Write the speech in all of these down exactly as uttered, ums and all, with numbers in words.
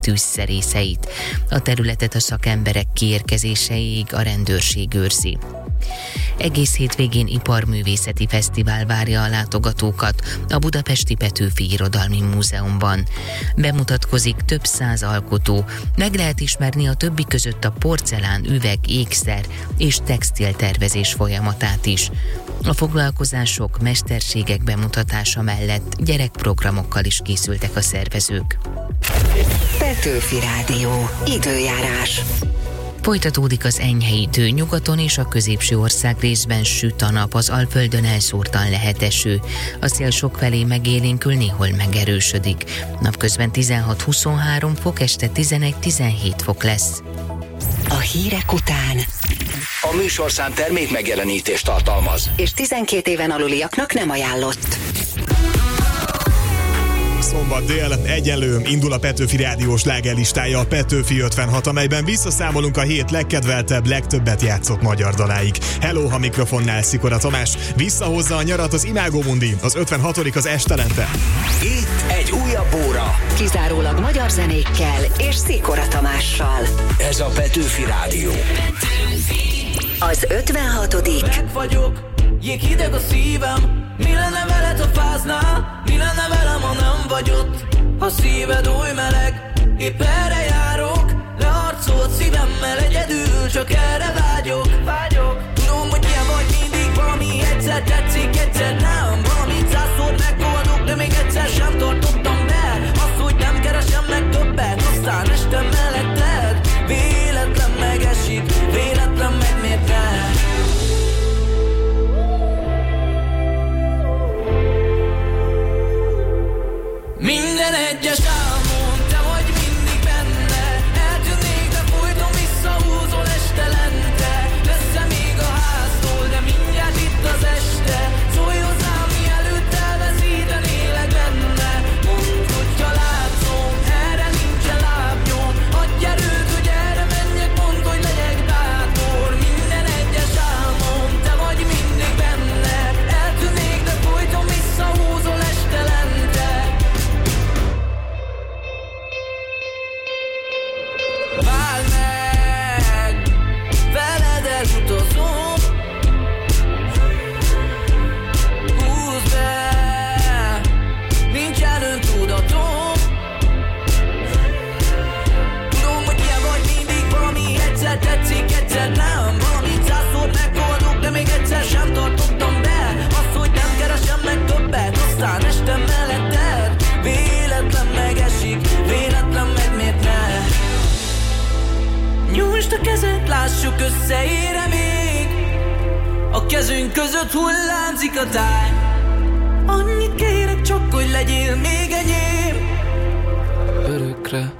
tűzszerészeit. A területet a szakemberek kiérkezéseig a rendőrség őrzi. Egész hétvégén iparművészeti fesztivál várja a látogatókat a Budapesti Petőfi Irodalmi Múzeumban. Bemutatkozik több száz alkotó, meg lehet ismerni a többi között a porcelán, üveg, ékszer és textiltervezés folyamatát is. A foglalkozások, mesterségek bemutatása mellett gyerekprogramokkal is készültek a szervezők. Petőfi Rádió. Időjárás. Folytatódik az enyhe idő, nyugaton és a középső ország részben süt a nap, az Alföldön elszórtan lehet eső. A szél sokfelé megélénkül, néhol megerősödik. Napközben tizenhat-huszonhárom fok, este tizenegy-tizenhét fok lesz. A hírek után a műsorszám termék megjelenítést tartalmaz, és tizenkét éven aluliaknak nem ajánlott. Szombat dél, egyenlő, indul a Petőfi Rádió slágerlistája, a Petőfi ötvenhat, amelyben visszaszámolunk a hét legkedveltebb, legtöbbet játszott magyar daláig. Hello, ha mikrofonnál Szikora Tamás, visszahozza a nyarat az Imágo Mundi, az ötvenhatodik az Estelente. Itt egy újabb óra. Kizárólag magyar zenékkel és Szikora Tamással. Ez a Petőfi Rádió. Az ötvenhatodik Meg vagyok, jég hideg a szívem. Mi lenne veled, ha fáznál? Mi lenne velem, ha nem vagy ott? Ha szíved oly meleg, épp erre járok. Leharcolt szívemmel egyedül, csak erre vágyok, vágyok. Tudom, hogy ilyen vagy mindig, valami egyszer tetszik, egyszer nem. Valamit százszor megoldok, de még egyszer sem tartottam be. Azt, hogy nem keresem meg többet, aztán este melletted. Véletlen megesik, véletlen meg miért nem? Minden egyes álmom, te vagy mindig benne. Eltűnnék, de folyton visszahúzol estelente. Messze még a háztól, de mindjárt itt az este. Szólj hozzám, mielőtt elveszítenélek benne. Mondd, hogyha látszom, erre nincsen lábnyom. Adj erőt, hogy erre menjek, mondd, hogy legyek bátor. Minden egyes álmom, te vagy mindig benne. Eltűnnék, de folyton visszahúzol estelente. Várj meg, veled elutazom. Húzd be, nincsen öntudatom. Tudom, hogy ilyen vagy mindig, valami egyszer tetszik, egyszer nem. Valamit százszor megoldok, de még egyszer sem tartottam be. Azt, hogy nem keresem meg többet, aztán este melletted. Véletlen megesik, véletlen meg miért ne? Nyújtsd a kezed, lássuk, összeére még. A kezünk között hullámzik a táj. Annyit kérek csak, hogy legyél még enyém örökre.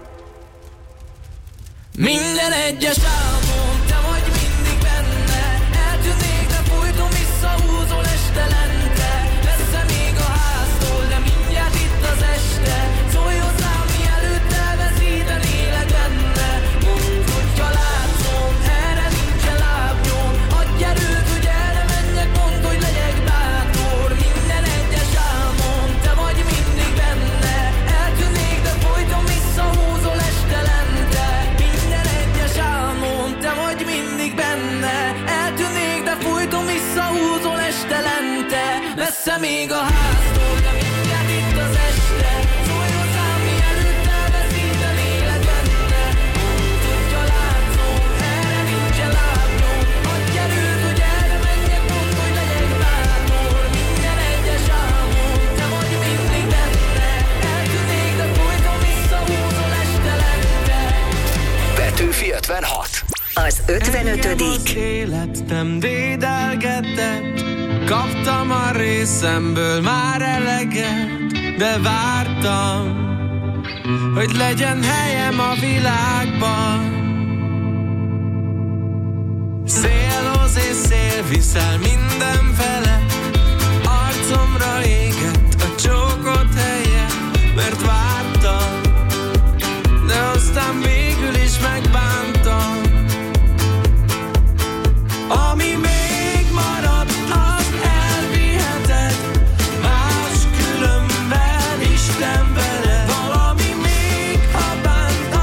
Minden egyes álmom, te vagy mindig benne. Eltűnnék, de folyton visszahúzol estelente. Messze még a háztól, de mindjárt itt az este. Szólj hozzám, mielőtt elveszítenélek benne. Mondd, hogyha látszom, erre nincsen lábnyom. Adj erőt, hogy erre menjek, mondd, hogy legyek bátor. Minden egyes álmom, te vagy mindig benne. Eltűnnék, de folyton visszahúzol estelente. Minden egyes álmom, te vagy mindig benne. Eltűnnék, de folyton visszahúzol estelente. Messze még a háztól, de mindjárt itt az este. Szólj hozzám, mielőtt elveszítenélek benne. Mondd, hogyha látszom, erre nincsen lábnyom. Adj erőt, hogy erre menjek, mondd, hogy legyek bátor. Minden egyes álmom, te vagy mindig benne. Eltűnnék, de folyton visszahúzol estelente. Petőfi ötvenhat. Az ötvenötödik Az élet nem dédelgetett. Kaptam a részemből már eleget, de vártam, hogy legyen helyem a világban. Szélhoz és szél viszel mindenfele, arcomra égett a csókot helye, mert vártam, de aztán végül is megbántam. Ami még marad, az elviheted, máskülönben Isten veled. Valami még, ha bánt,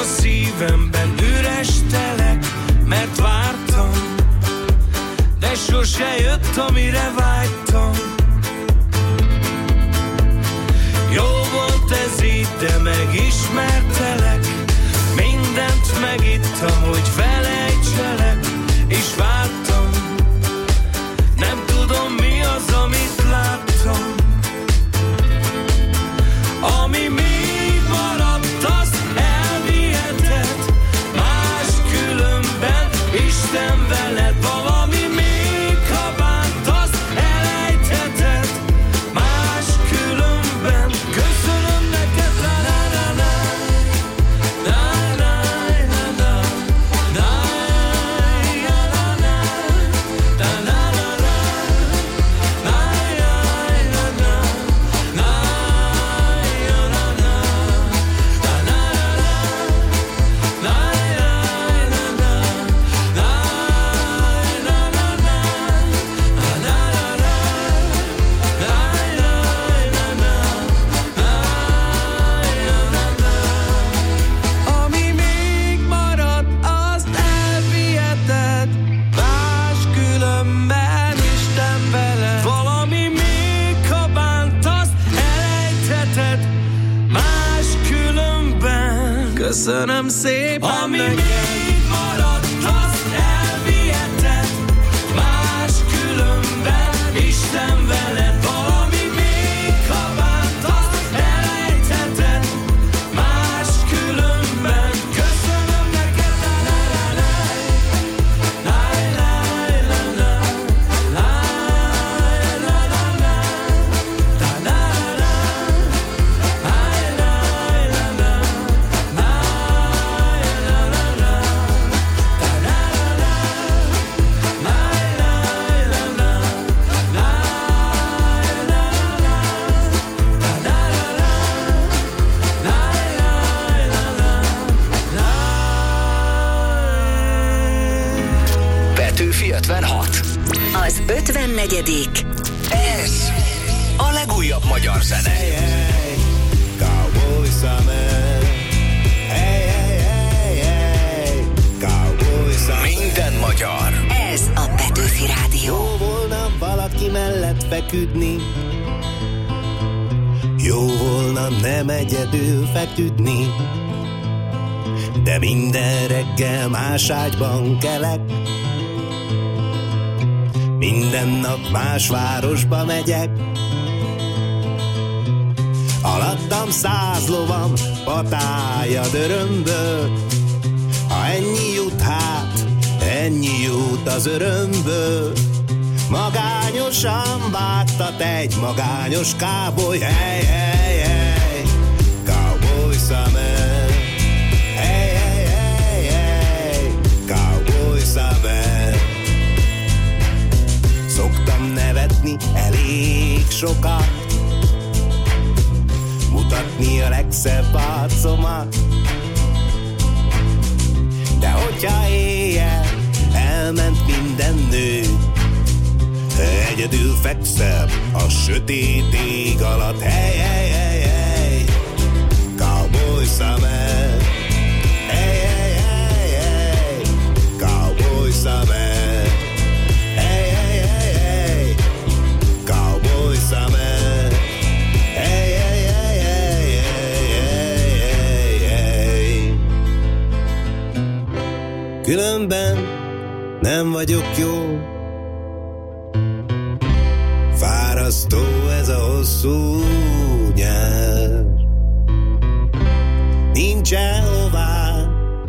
szívemben üres telek, mert vártam, de sose jött, amire vágytam. Jó volt ez így, de megismertelek, mindent megittam, hogy felejtselek, és vártam, nem tudom mi az, amit láttam. Ami még maradt, azt elvihetett, más különben Isten veled. Valami még, ha bánt, azt elejtheted, más különben. Köszönöm neked, la la la la, la la la la, la la la la, la la la la, la la la la, la. Ami még marad, azt elviheted, más különben Isten veled. Valami még, ha bánt, azt elejtheted, más különben. Köszönöm szépen. Ami neked még marad, azt elviheted, más különben Isten veled. Valami még, ha bánt, azt elejtheted, más különben. Köszönöm neked, la la la la, la la la la, la la la la, la la la la, la la la la, Petőfi ötvenhat. Az ötvennegyedik Ez a legújabb magyar zene. Cowboy Summer. Hey, hey, hey, hey. Cowboy Summer. Minden magyar. Ez a Petőfi Rádió. Jó volna valaki mellett feküdni, jó volna nem egyedül feküdni, de minden reggel más ágyban kelek, minden nap más városba megyek. Alattam száz lovam, patája dörömből, ha ennyi jut hát, ennyi jut az örömből. Magányosan vágtat egy magányos cowboy, hey, hey, hey, Cowboy Summer. Hey, hey, hey, hey, Cowboy Summer. Szoktam nevetni elég sokat, mutatni a legszebb arcomat, de hogyha éjjel elment minden nő, egyedül fekszem a sötét ég alatt. Hey, hey, hey, hey, Cowboy Summer. Hey, hey, hey, hey, Cowboy Summer. Hey, hey, hey, hey, Cowboy Summer. Hey, hey, hey, hey, hey, hey, hey. Különben nem vagyok jó, fárasztó ez a hosszú nyár, nincsen hová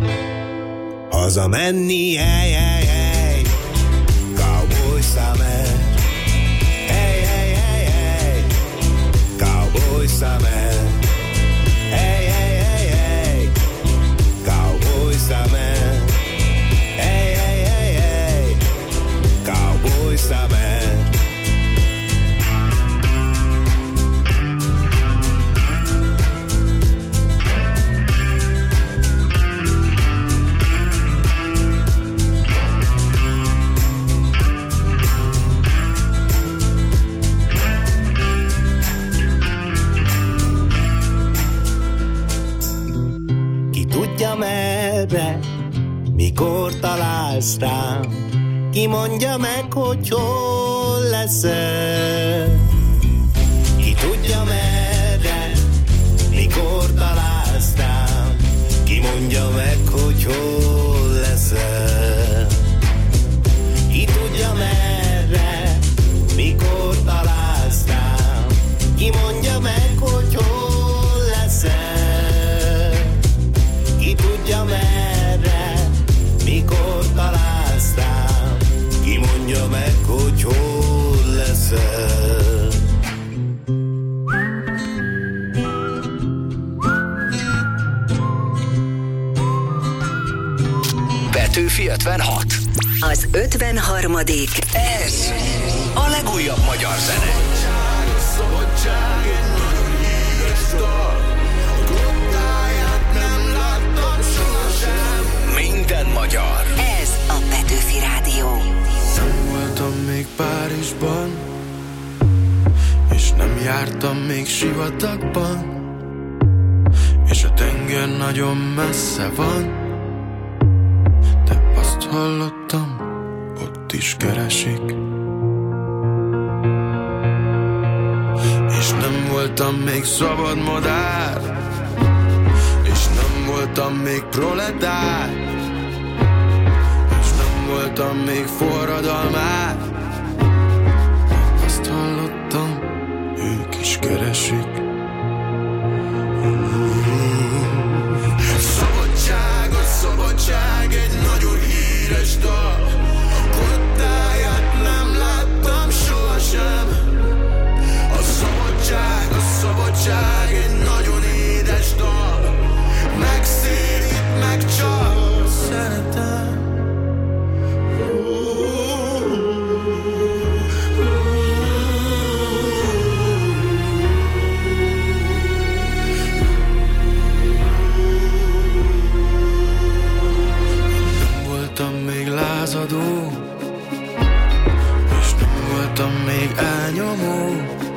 hazamenni. Hey, hey, hey, Cowboy Summer. Hey, hey, hey, hey, Cowboy Summer. Hey, hey, hey, hey, Cowboy Summer. Hey, hey, hey, hey, Cowboy Summer. tudja merre, mikor találsz rám, ki mondja meg, hogy hol leszel. Ki tudja merre, mikor találsz rám, ki mondja meg, hogy hol leszel. Ki tudja merre, mikor találsz rám, ki mondja meg, hogy hol leszel. Ki tudja merre, mikor találsz rám, ki mondja meg, hogy hol leszel. Petőfi ötvenhat. Az ötvenharmadik Ez a legújabb magyar zene. Minden magyar. Ez a Petőfi Rádió. Nem voltam még Párizsban, és nem jártam még sivatagban, és a tenger nagyon messze van, de azt hallottam, ott is keresik. És nem voltam még szabad madár, és nem voltam még proletár, és nem voltam még forradalmár, de azt hallottam, ők is keresik. Szabadság, a szabadság egy nagyon híres dal. A kottáját nem láttam sohasem. A szabadság, a szabadság egy nagyon édes dal. Megszérít, megcsal, szeretem. Lázadó, és nem voltam még elnyomó,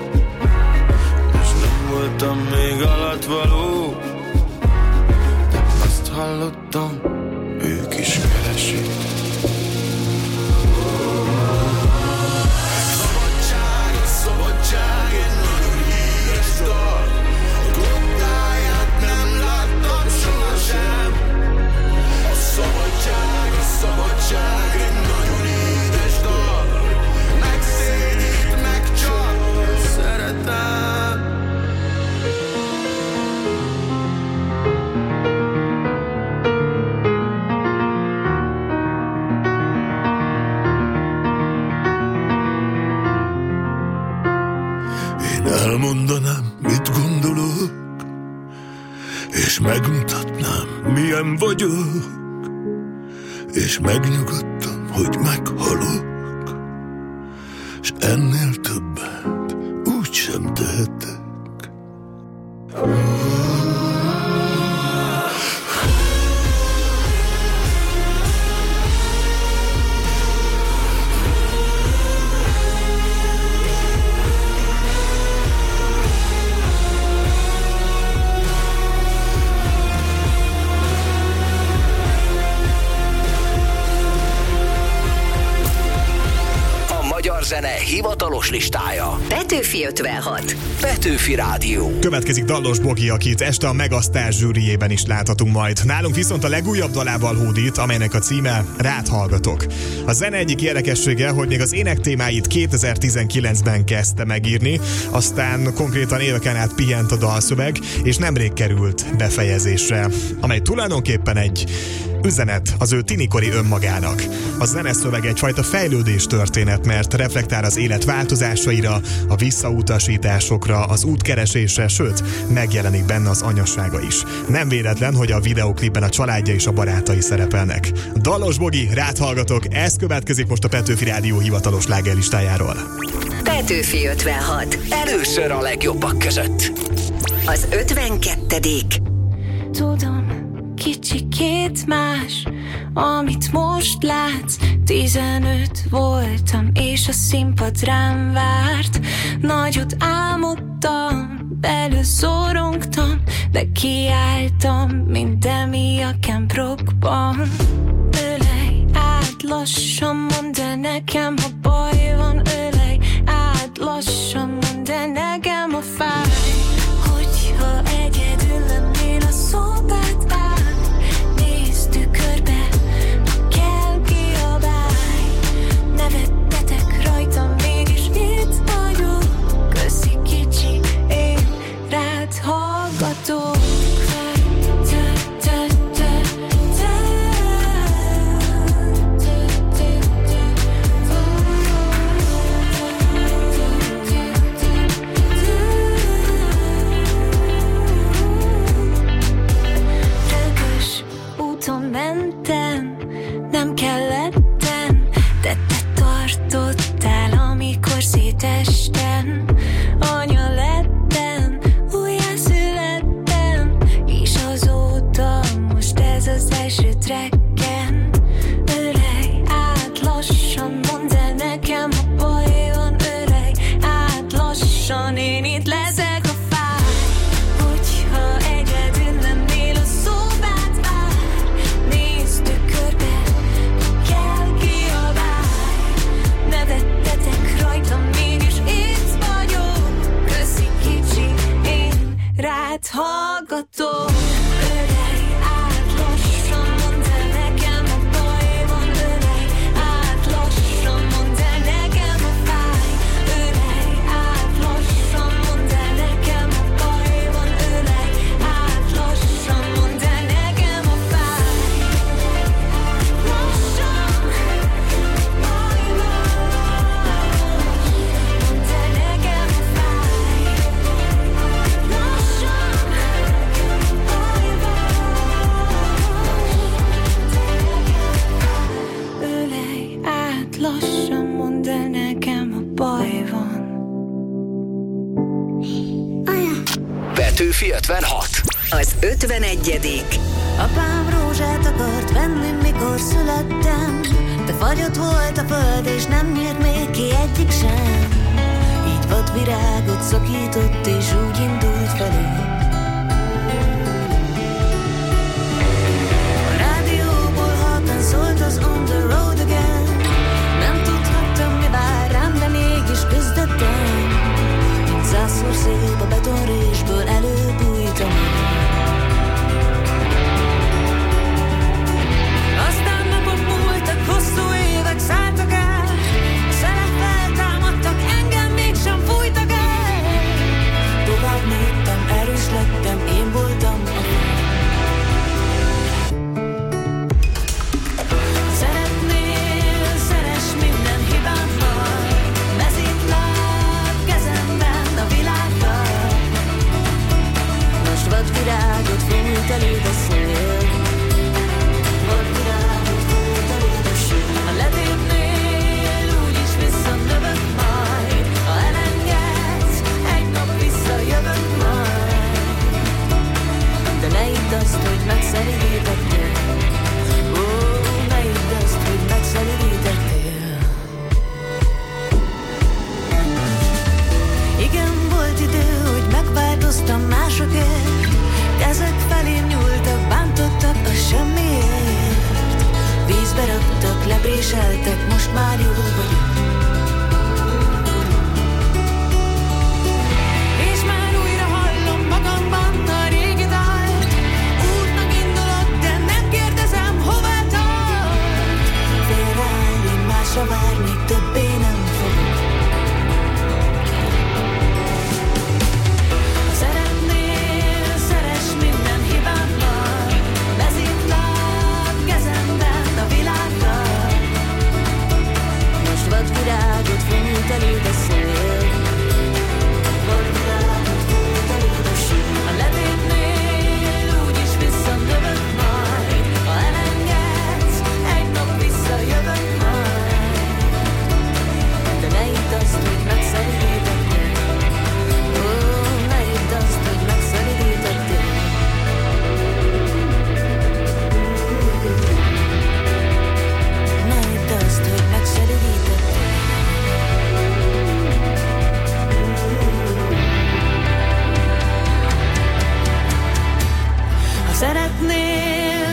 és nem voltam még alatvaló, de azt hallottam, ők is keresik. Szabadság, a szabadság egy nagyon híres dal. A kottáját nem láttam sohasem. A szabadság, a szabadság egy nagyon édes dal. Megszédít, megcsal, szeretem. Én elmondanám, mit gondolok, és megmutatnám, milyen vagyok, és megnyugodtam, hogy meghalok, és ennél többet úgy sem tehetek. Zene hivatalos listája. Petőfi ötvenhat. Petőfi Rádió. Következik Dallos Bogi, akit este a Megasztár zsűriében is láthatunk majd. Nálunk viszont a legújabb dalával hódít, amelynek a címe Rád hallgatok. A zene egyik érdekessége, hogy még az ének témáit kétezer-tizenkilencben kezdte megírni, aztán konkrétan éveken át pihent a dalszöveg, és nemrég került befejezésre, amely tulajdonképpen egy üzenet az ő tinikori önmagának. A zeneszöveg egyfajta fejlődés történet, mert reflektál az élet változásaira, a visszautasításokra, az útkeresésre, sőt, megjelenik benne az anyassága is. Nem véletlen, hogy a videóklipben a családja és a barátai szerepelnek. Dallos Bogi, Rád hallgatok, ez következik most a Petőfi Rádió hivatalos slágerlistájáról. Petőfi ötvenhat. Először a legjobbak között. Az ötvenkettedik. Tudom, kicsikét más, amit most látsz. Tizenöt voltam, és a színpad rám várt. Nagyot álmodtam, belül szorongtam, de kiálltam, mint Demi a Camp Rockban. Ölej át lassan, mondd el nekem, ha baj van. Ölej át lassan, mondd el nekem, ha fáj. Hogyha egyedül lennél a szobád át, nézd tükörbe, kell kiabálj. Nevettetek rajtam, mégis itt vagyok. Köszi kicsi, én rád hallgatok. Mentem, nem kellettem, de te tartottál, amikor szétestem. Anya lettem, újjászülettem, és azóta most ez az első trekken. Ölej át lassan, mondd el nekem, ha baj van. Ölej át lassan, én itt leszek, ha fáj. Hogyha egyedül lennél a szobád át, nézd tükörbe, kell kiabálj. Nevettetek rajtam, mégis itt vagyok. Köszi kicsi, én rád hallgatok. Ölej át lassan, mondd el nekem, ha baj van. Ölej át lassan, mondd el nekem, ha fáj. Ölej át lassan, mondd el nekem, ha baj van. Ölej át lassan, mondd el nekem, ha fáj. Lassan, baj van. Mondd el nekem, ha fáj. Lassan, baj van. Ölej át lassan, mondd el nekem, ha baj van. Petőfi ötvenhat. Az ötvenegyedik. Apám rózsát akart venni, mikor születtem, de fagyott volt a föld, és nem nyírt még ki egyik sem. Így vadvirágot szakított, és úgy indult felé. A rádióból halkan szólt az On the Road Again. Nem tudhattam, mi vár rám, de mégis küzdöttem. Mint zászló szép a betonrésből előbújtam. Aztán napok múltak, hosszú évek szálltak el. A szelek feltámadtak, engem mégsem fújtak el. Tovább nőttem, erős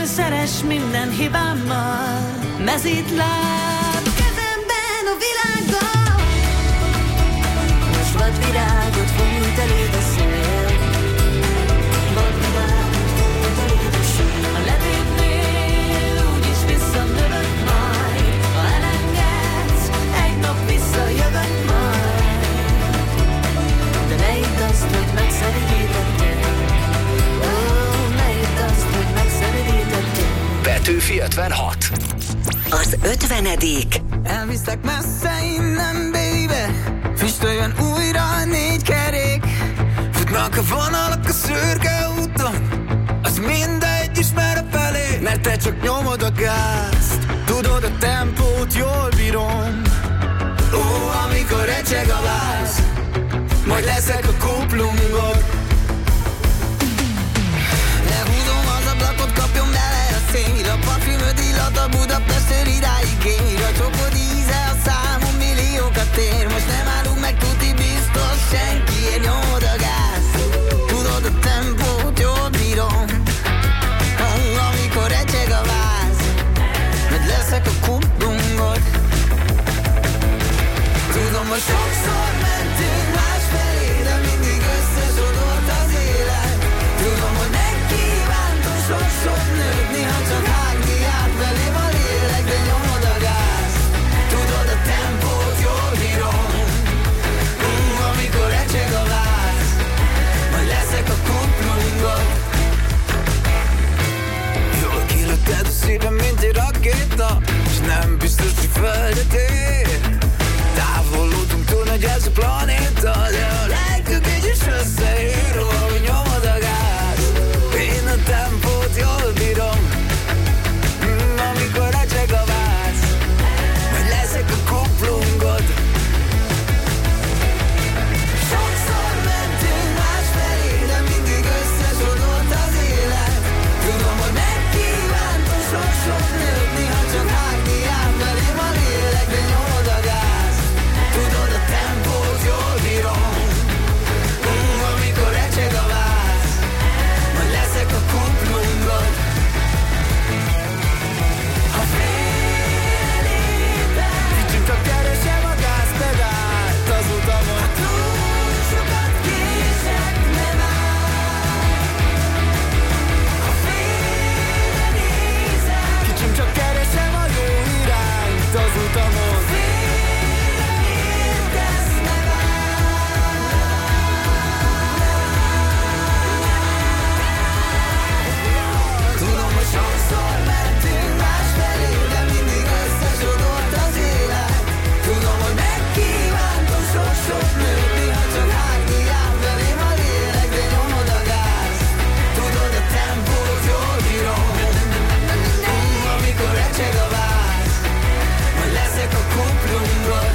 szeress minden hibámmal. Mezítláb kezemben a világgal. Most vadvirágot fújt eléd a szél. Vadvirágot fújt eléd a szél. A levédnél úgyis visszanövök majd. Ha elengedsz, egy nap visszajövök majd. De ne hidd azt, hogy megszerítettél. Ó, ne hidd azt, hogy megszerítettél. Petőfi ötvenhat. Az ötvenedik. Elviszlek messze innen, baby. Füstöljön újra a négy kerék. Futnak a vonalak a szürke úton. Az mindegy, ismer a felé. Mert te csak nyomod a gázt. Tudod, a tempót jól bírom. Ó, amikor recseg a váz, majd leszek a kuplungod. Lehúzom az ablakot, kapjon bele a szél. A parfümöd illat a Budapestről idáig ér. A csokod íze a számom milliókat ér. Most nem állunk meg, tuti biztos senkiért nyomod a gáz. Tudod, a tempót jól bírom. Oh, amikor recseg a váz, majd leszek a kuplungod. Tudom, hogy sokszor mentünk másfelé, de mindig összesodort az élet. Tudom, hogy megkívántam sok-sok nőtni, ha csak hágni át velém a lélek, de nyomod a gáz. Tudod, a tempót jól bírom. Uh, amikor recseg a váz, majd leszek a kuplungod. Jól kilötted a szívem, mint egy rakéta, s nem biztos, hogy földet ér. Távolodunk túl nagy ez a planéta, de a lelkük így is összeér. Ahogy nyomod a gáz, én a tempót jól bírom. mm, Amikor recseg a váz, majd leszek a kuplungod. Sokszor mentünk másfelé, de mindig összesodort az élet. Tudom, hogy megkívántam sok-sok nőtni, ha csak hágni át velém a lélek, de nyomod a gáz. Tudod, a tempót jól bírom. Uh, amikor recseg a váz, majd leszek a kuplungod. Ha félelében kicsit csak keresem a gázpedált az utamon. Ha túl sokat kések, nem áll. Ha félre nézek, kicsit csak keresem a jó irányt az utamon. Tudom, hogy sokszor mentünk másfelé, de mindig összesodort az élet. Tudom, hogy megkívántam sok-sok nőtni, ha csak hágni át velém a lélek, de nyomod a gáz. Tudod, a tempót jól bírom. Uh, amikor recseg a váz, majd leszek a kuplungod.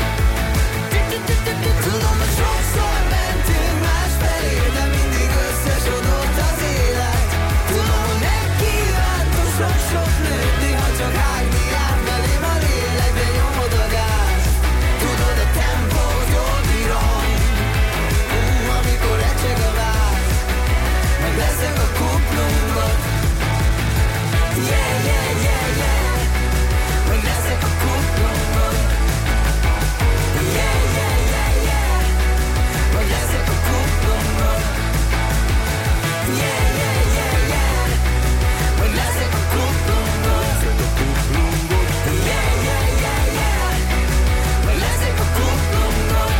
Tudom, hogy sokszor mentünk másfelé, de mindig összesodort az élet. Tudom, hogy megkívántam sok-sok nőtni, ha csak hágni át velém a lélek, de nyomod a gáz. Tudod, a tempót jól bírom. Uh, amikor recseg a váz, meg leszek a kuplungod. Yeah, yeah, yeah, yeah, meg leszek a kuplungod. Yeah, yeah, yeah, yeah, meg leszek a kuplungod. Yeah, yeah, yeah, yeah, meg leszek a kuplungod. Yeah, yeah, yeah, yeah, meg leszek a kuplungod.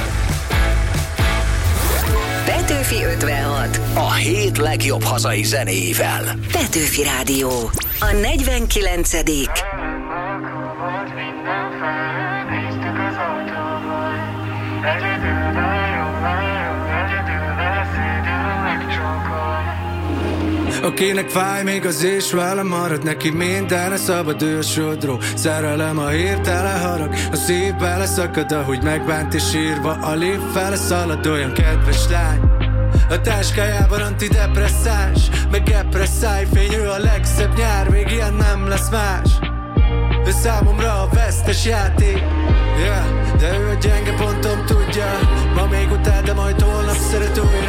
Petőfi ötvenhat. A hét legjobb hazai zenéivel. Petőfi Rádió. A negyvenkilencedik. Akinek fáj még az és vele marad, neki minden a szabad ősodró. Szerelem a hirtelen harag, a szív bele szakad, ahogy megbánt és írva a lép fele szalad. Olyan kedves lány, a táskájában antidepresszáns, meg epresszáj fényű a legszebb nyár, még ilyen nem lesz más. Ő számomra a vesztes játék, yeah, de ő a gyenge pontom tudja. Ma még utál, de majd holnap szeret újra.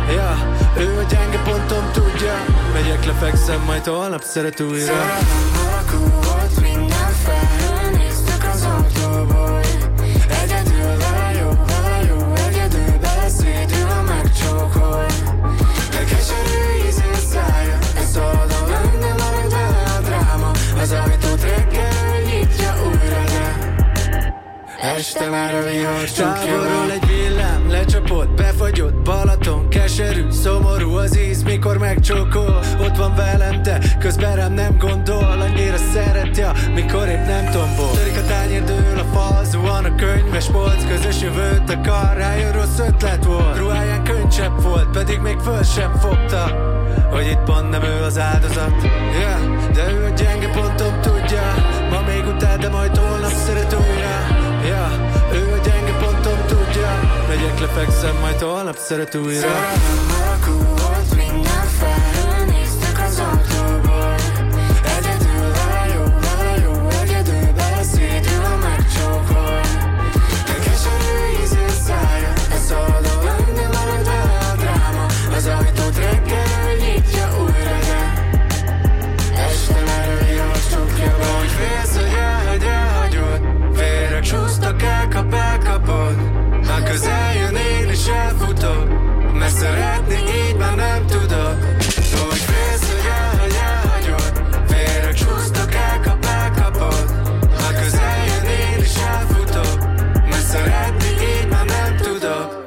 Ja, ő a gyenge pontom, tudja. Megyek, lefekszem, majd holnap szeret újra. Szerelem alakú volt, minden felnéztük az autóból. Egyedül vele jó, vele jó, egyedül beleszédül, ha megcsókol. De keserű ízű szája, ez oldal lenne, marad vele a dráma. Az ajtót reggel nyitja újra, de este már a vihar csukja. Távolról egy villám, lecsapott, befagyott, Balaton, keserű, szomorú az íz, mikor megcsókol. Ott van velem, de közben rám nem gondol. Annyira szeretja, mikor épp nem tombol. Törik a tányér, dől a fal, zuhan a könyves polc. Közös jövőt akar, rájön rossz ötlet volt. Ruháján könycsepp volt, pedig még föl sem fogta, hogy itt pont nem ő az áldozat. Yeah, de ő a gyenge pontom, tudja. Ma még utál, de majd holnap szeret újra. Ja, ő a gyenge pontom, tudja. Megyek, lefekszem, majd holnap szeret újra. Szerelem alakú volt, minden felnéztük az autóból. Egyedül vele jó, vele jó, egyedül beleszédül, ha megcsókol. De keserű ízű szája, ez oldal lenne, marad vele a dráma. Az ajtót reggel nyitja újra, de este már a vihar csukja be. Úgy félsz, hogy elhagy, elhagyod. Vérek csúsztak, elkap, elkapod. Ha közel jön, én is elfutok, mert szeretni így már nem tudok. Úgy félsz, hogy elhagy, elhagyod. Vérek csúsztak, elkap, elkapod. Ha közel jön, én is elfutok, mert szeretni így már nem tudok.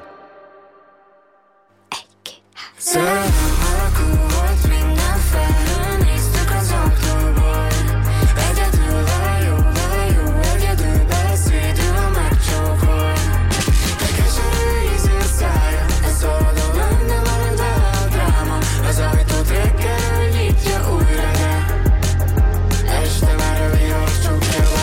Szerelem alakú volt, minden felnéztük az autóból. Egyedül vele jó, vele jó, egyedül beleszédül, ha megcsókol. De keserű ízű szája, ez oldal lenne, marad vele a dráma. Az ajtót reggel nyitja újra, de este már a vihar csukja be.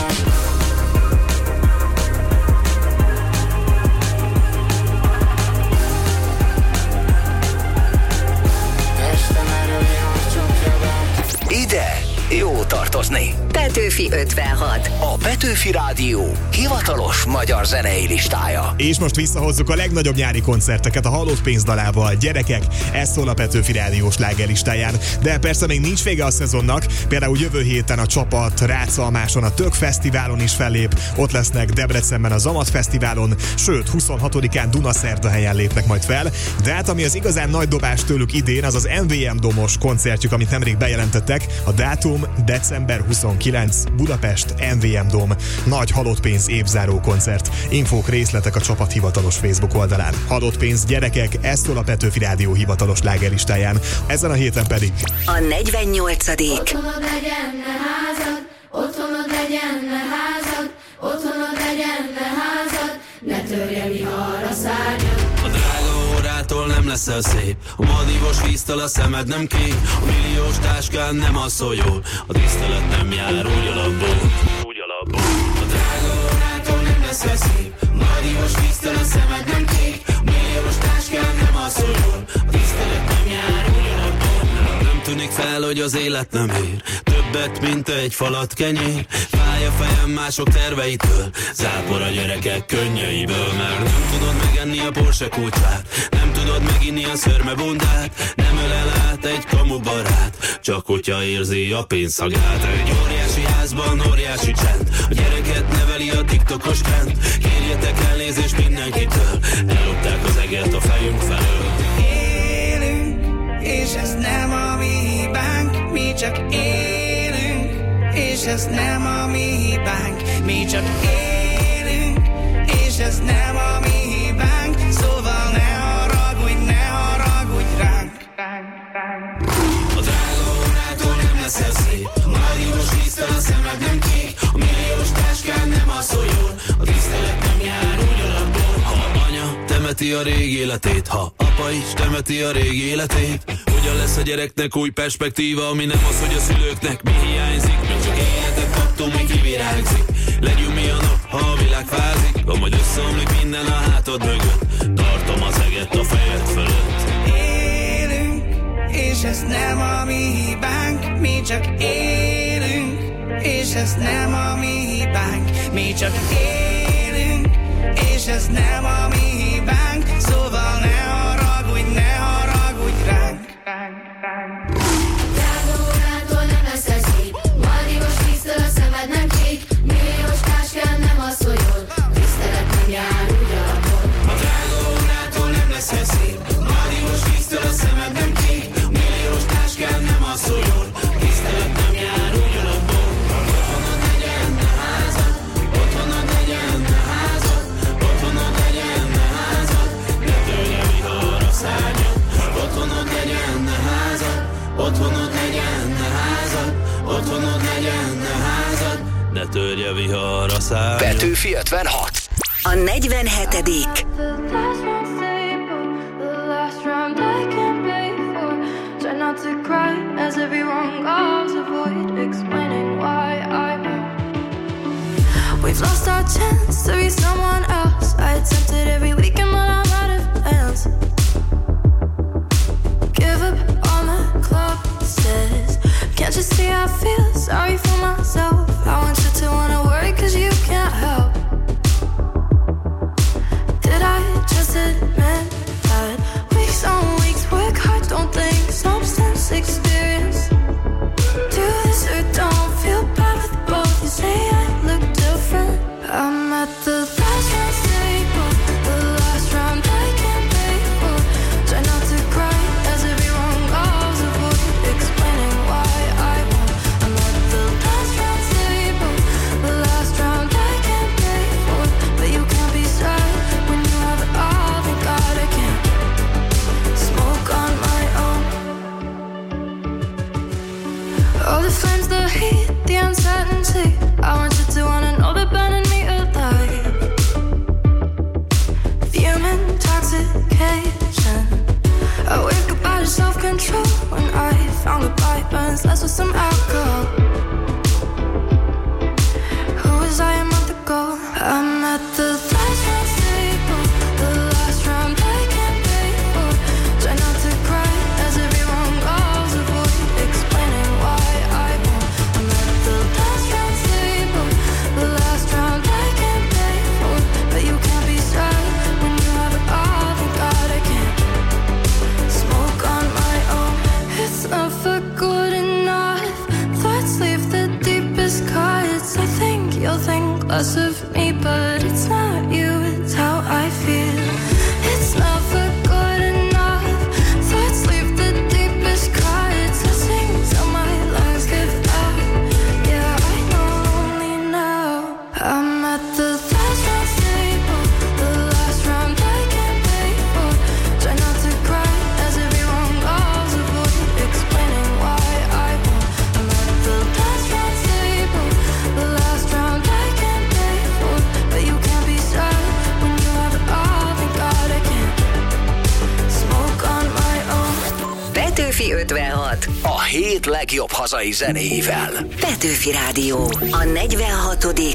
Ide jó tartozni. Petőfi ötvenhat. A Petőfi Rádió hivatalos magyar zenei listája. És most visszahozzuk a legnagyobb nyári koncerteket a Halott pénz dalával. Gyerekek, ez szól a Petőfi Rádió slágerlistáján. De persze még nincs vége a szezonnak. Például jövő héten a csapat Rácalmáson, a Tök Fesztiválon is fellép. Ott lesznek Debrecenben a Zamat Fesztiválon, sőt huszonhatodikán Dunaszerdahelyen lépnek majd fel. De hát ami az igazán nagy dobás tőlük idén, az az em vé em Domos koncertjük, amit nemrég bejelentettek. A dátum december huszonkilencedike, Budapest, em vé em Dom. Nagy halott pénz évzáró koncert. Infók, részletek a csapat hivatalos Facebook oldalán. Halott pénz, gyerekek, ez szól a Petőfi Rádió hivatalos slágerlistáján. Ezen a héten pedig A negyvennyolcadik Otthonod legyen, ne házad, otthonod legyen, ne házad, otthonod legyen, ne házad, ne törje vihar a szárnyad. A drága órától nem leszel szép, a madívos víztől a szemed nem kék, a milliós táskán nem alszol jól, a tisztelet nem jár úgy alapból, úgy alapból. A drága órától nem leszel szép, a madívos víztől a szemed nem kék, a milliós táskán nem alszol jól, a tisztelet nem jár úgy alapból. Nem tűnik fel, hogy az élet nem ér többet, mint egy falat kenyér. Fáj a fejem mások terveitől, zápor a gyerekek könnyeiből. Mert nem tudod megenni a Porsche kulcsát, nem tudod meginni a szörmebundát, nem ölel át egy kamu barát, csak hogyha érzi a pénzszagát. Egy óriási házban óriási csend, a gyereket neveli a tiktokos trend. Kérjetek elnézést mindenkitől, ellopták az eget a fejünk felől. Élünk, és ez nem a mi hibánk, mi csak élünk, és ez nem a mi hibánk, mi csak élünk, és ez nem a mi hibánk, szóval ne haragudj, ne haragudj ránk. A drága órától nem leszel szép, a madívos víztől a szemed nem kék, a milliós táskán nem alszol jól, a tisztelet nem jár úgy alapból. Ha anya temeti a régi életét, ha apa is temeti a régi életét, hogyan lesz a gyereknek új perspektíva, ami nem az, hogy a szülőknek mi hiányzik, még csak életet kaptunk, mi kivirágzik. Legyünk mi a nap, ha a világ fázik, ha majd összeomlik minden a hátad mögött, tartom az eget a fejed fölött. Élünk, és ez nem a mi hibánk, mi csak élünk, és ez nem a mi hibánk, mi csak élünk, és ez nem a mi hibánk, szóval ne haragudj, ne haragudj otthonod legyen, ne házad, ne törje vihar a szájad. Petőfi ötvenhat. A negyvenhetedik Not to cry as everyone goes, avoid explaining why I won't. We've lost our chance to be someone else. I attempted every weekend, but I'm out of plans. Give up on the club stairs. Can't you see I feel sorry for myself? I want you to wanna worry cause you can't help. Did I just admit that weeks on weeks work hard, don't think substance experience? Do this or don't feel bad with both. You say I look different. I'm at the last round table, the last round I can't pay for. Try not to cry as everyone goes, avoid explaining why I won't. I'm at the last round table, the last round I can't pay for. But you can't be sad when you have it all. Thank God I can't smoke on my own. All the flames, the heat, the uncertainty. I want you to wanna know they're burning me alive. Fuming intoxication. I wake up out of self-control when I found the bite burns less with some alcohol. Who was I a month ago? I'm at the last round table, the last round I can't pay for. Try not to cry as everyone goes, avoid explaining why I won't. I'm at the last round table, the last round I can't pay for. But you can't be sad when you have it all. Thank God I can't smoke on my own. It's never good enough. Thoughts leave the deepest cuts. I think you'll think less of me, but it's not you, it's how I feel. It's never good enough. Thoughts leave the deepest cuts. I sing till my lungs give out. Yeah, I know only now. I'm at the last round table, the last round I can't pay for. Try not to cry as everyone goes, avoid explaining why I won't. I'm at the last round table, the last round I can't pay for. But you can't be sad when you have it all. Thank God I can't smoke on my own. Petőfi ötvenhat. A hét legjobb hazai zenéivel. Petőfi Rádió. A negyvenhatodik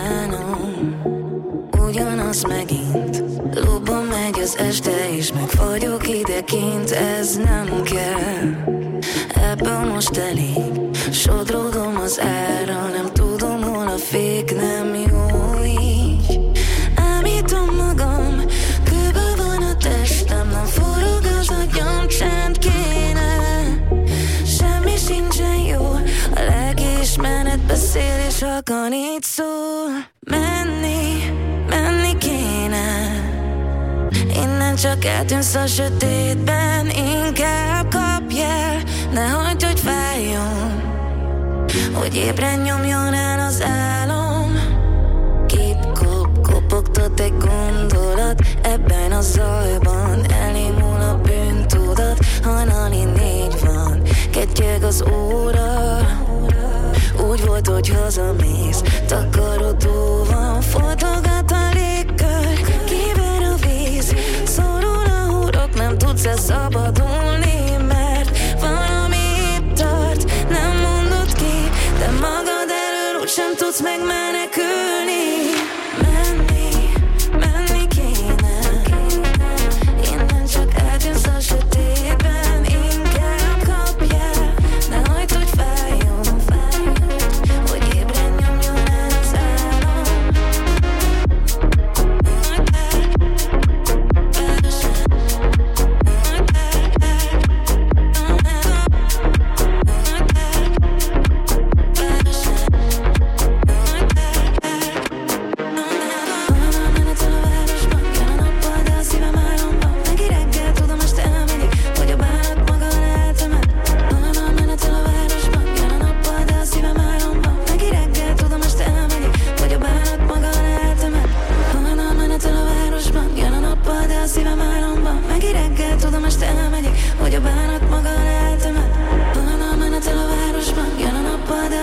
Ugyanaz megint lóban megy az este, és megfagyok idekint. Ez nem kell, ebből most elég. Sodródom az ára, nem tudom hol a fék. Nem jó így. Ámítom magam, kőből van a testem. Nem forog az agyam, csend kéne. Semmi sincsen jól, a lelkiismeret beszél és hakanít szól. Menni, menni kéne. Innen csak eltűnsz a sötétben. Inkább kapj el, ne hagyd, hogy fájjon, hogy ébren nyomjon el az álom. Kip-kop, kopogtat egy gondolat. Ebben a zajban elémul a bűntudat. Hajnali négy van, kettyeg az óra. Úgy volt, hogy hazamész, takarodó van. Fordogat a légkör, kiver a víz. Szorul a hurok, nem tudsz-e szabadulni, mert valami itt tart, nem mondod ki, de magad elől úgysem tudsz megmenekülni. Menni, menni kéne. Innen csak eltűnsz a sötétben. Inkább kapj el, ne hagyd, hogy fájjon, hogy ébren nyomjon el az álom.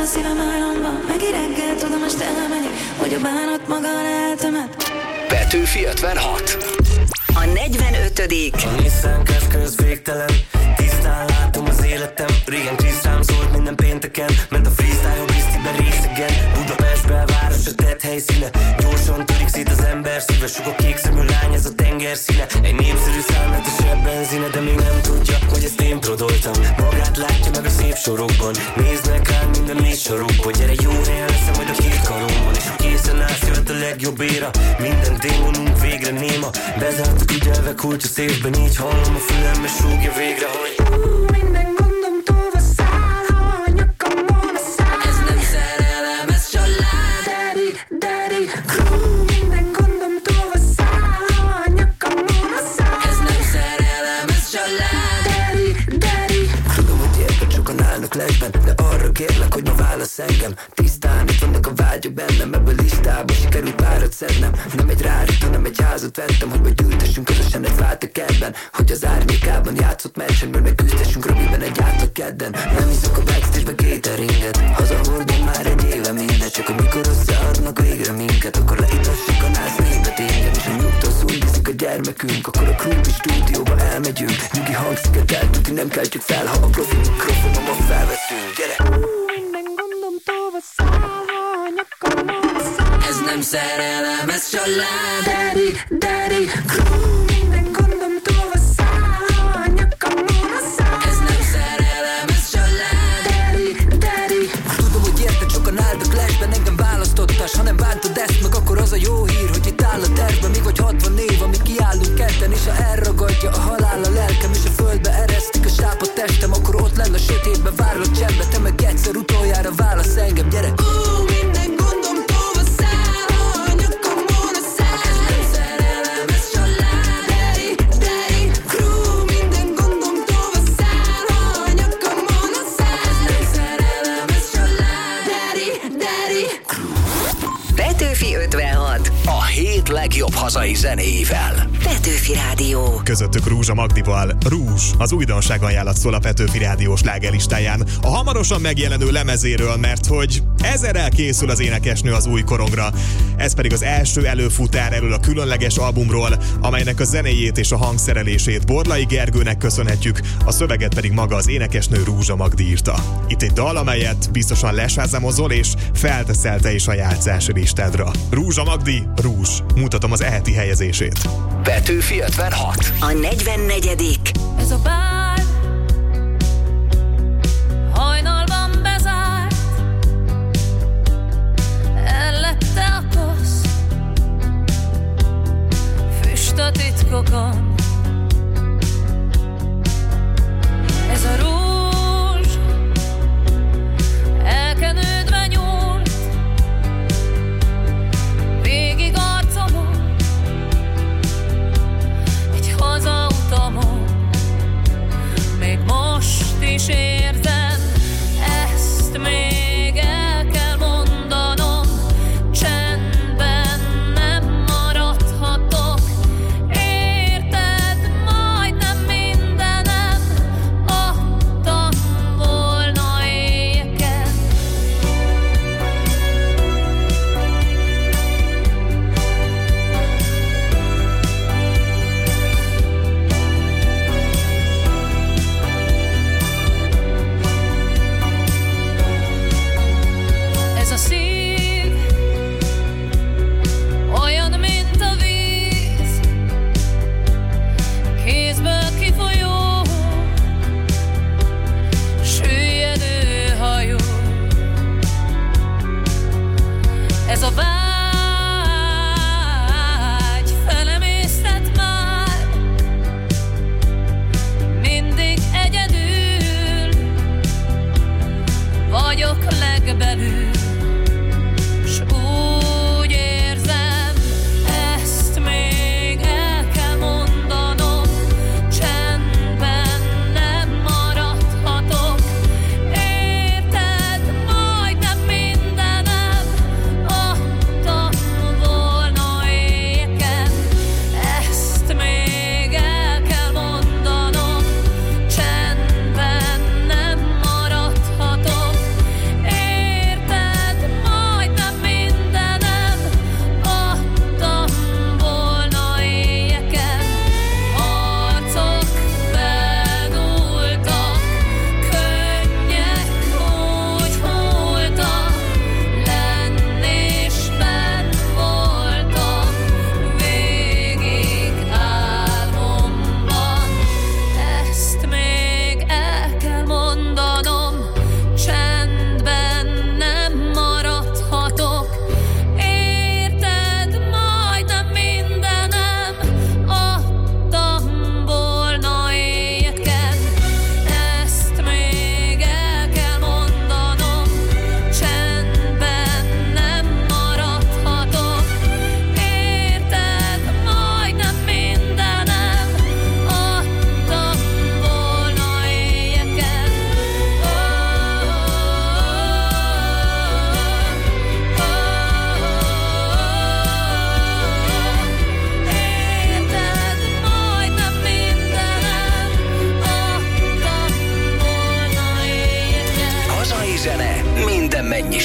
a szívem álomban. Megi reggel, tudom, este elmegyek, hogy a bánat maga eltemet. Petőfi ötvenhat. A negyvenötödik A Nissan Qashqai végtelen, tisztán látom az életem. Régen Chris rám szólt minden pénteken, ment a freestyle hobbisztiben részegen. Budapest belváros a tett helyszíne, gyorsan törik szét az ember szíve. Sok a kék szemű lány, ez a tenger színe. Egy népszerű számletesebb benzine, de még nem tudja, hogy ezt én prodoltam. Magát látja meg a szép sorokban, néznek rám minden négy sarokban. Gyere, jó helyen leszem majd a két karomban, és ha készen állsz, jöhet a legjobb éra. Minden démonunk végre néma, bezártuk ügyelve kulcs a szépben, így hallom a fülem, és súgja végre, hogy minden gondom tolva száll, ha a nyakamon a száll. Ez nem szerelem, ez család. Daddy, daddy, crew. Minden gondom tolva száll, ha a nyakamon a száll. Ez nem szerelem, ez család. Daddy, daddy. tudom, hogy érted, sokan állnak legben, de arra kérlek, hogy ma válasz engem. Tisztán itt vannak a vágyok bennem, ebből listába sikerült párat szednem. Nem egy rárit, hanem egy házat vettem, hogy majd ültessünk közösen egy fát a kertben. Hogy az árnyékában játszott meccsenből megküzdessünk Robiben egy átlag kedden. Nem hiszok a backstage-be cateringet, hazahordom már egy éve mindet. Csak hogy mikor összeadnak végre minket, akkor leítassuk a nász népet ingyen. És ha nyugtól szulgizik a gyermekünk, akkor a Krumpi stúdióba elmegyünk. Nyugi hangsziket eltudni, nem keltjük fel, ha a profi mikrofonomon felveszünk. Gyere! Minden gondom tolva száll, ha a nyakamon a száll. Ez nem szerelem, ez család. Daddy, daddy, crew. Minden gondom tolva száll, ha a nyakamon a száll. Ez nem szerelem, ez család. Daddy, daddy. Tudom, hogy érted, sokan álltak lesben, engem választottas. Ha nem bántod ezt meg, akkor az a jó hír, hogy itt áll a tervben. Míg vagy hatvan év, amíg kiállunk ketten, és ha elragadja a halál a lelkem, és a földbe eresztik a sápat testem, akkor ott lenn a sötétben, várlak csendbe. Te meg egyszer utoljára válasz engem, gyere! Uh, minden gondom tolva száll, ha a nyakamon a száll. Ez nem szerelem, ez család. Daddy, daddy, crew. Minden gondom tolva száll, ha a nyakamon a száll. Ez nem szerelem, ez család. Daddy, daddy. Petőfi ötvenhat. A hét legjobb hazai zenéivel. Petőfi Rádió. Közöttük Rúzsa Magdival. Rúzs, az újdonság ajánlat szól a Petőfi Rádió slágerlistáján. A hamarosan megjelenő lemezéről, mert hogy ezerrel készül az énekesnő az új korongra. Ez pedig az első előfutár erről a különleges albumról, amelynek a zenéjét és a hangszerelését Borlai Gergőnek köszönhetjük, a szöveget pedig maga az énekesnő Rúzsa Magdi írta. Itt egy dal, amelyet biztosan lesázamozol és felteszel te is a játszási listádra. Rúzsa Magdi, Rúzs. Mutatom az eheti helyezését. Petőfi ötvenhat. A negyvennegyedik Ez a bár hajnalban bezárt, ellette a kosz, füst a titkokon. Ez a rúzs elkenődve nyúlt végig arcomon, egy hazautamon. Még most is érzem, ezt még el kell mondanom. Csendben nem maradhatok, érted, majdnem mindenem adtam volna éjjel. Ez a szív olyan, mint a víz, kézből kifolyó, süllyedő hajó. Ez a vágy felemésztett már, mindig egyedül vagyok legbelül. S úgy érzem, ezt még el kell mondanom. Csendben nem maradhatok, érted, majdnem mindenem adtam volna éjjel. Ezt még el kell mondanom. Csendben nem maradhatok, érted,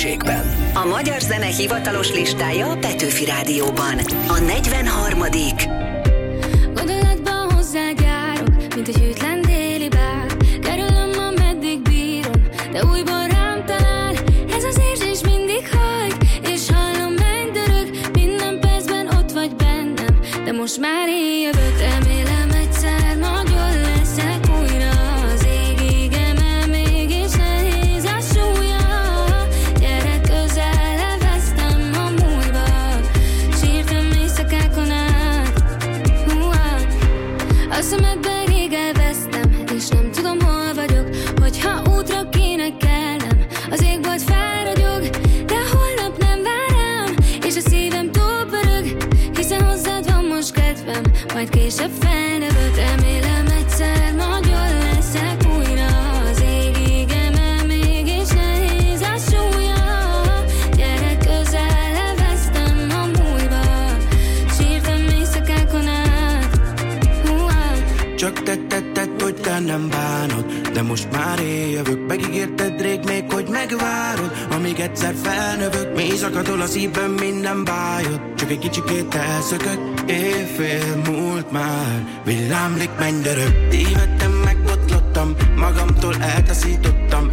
minőségben. A magyar zene hivatalos listája a Petőfi Rádióban. A negyvenharmadik Gondolatban hozzád járok, mint egy hűtlen déli bár. Kerülöm, ameddig bírom, de újból rám talál. Ez az érzés mindig hajt, és hallom, mennydörög. Minden percben ott vagy bennem, de most már én jövök. Remélem egyszer majd jól leszek újra. Az égig emel, mégis nehéz a súlya. Gyere közel, elvesztem a múlva. Sírtam éjszakákon át. Hú-ah. A szemedben rég elvesztem, és nem tudom, hol vagyok. Hogyha útra kéne kelnem, az égbolt felragyog. De holnap nem vár rám, és a szívem túl pörög. Hiszen hozzád van most kedvem, majd később felnövök. Remélem egyszer majd jól leszek újra. Az égig emel, mégis nehéz a súlya. Gyere közel, elvesztem a múlva. Sírtam éjszakákon át. Hú-ah. Csak te tetted, hogy te nem bánod, de most már én jövök. Megígérted rég még, hogy megvárod, amíg egyszer felnövök. Mély zakatol a szívben minden bájod, csak egy kicsikét elszökök. Éjfél múlt már, villámlik mennydörög. Tévedtem, megbotlottam, magamtól eltaszítottam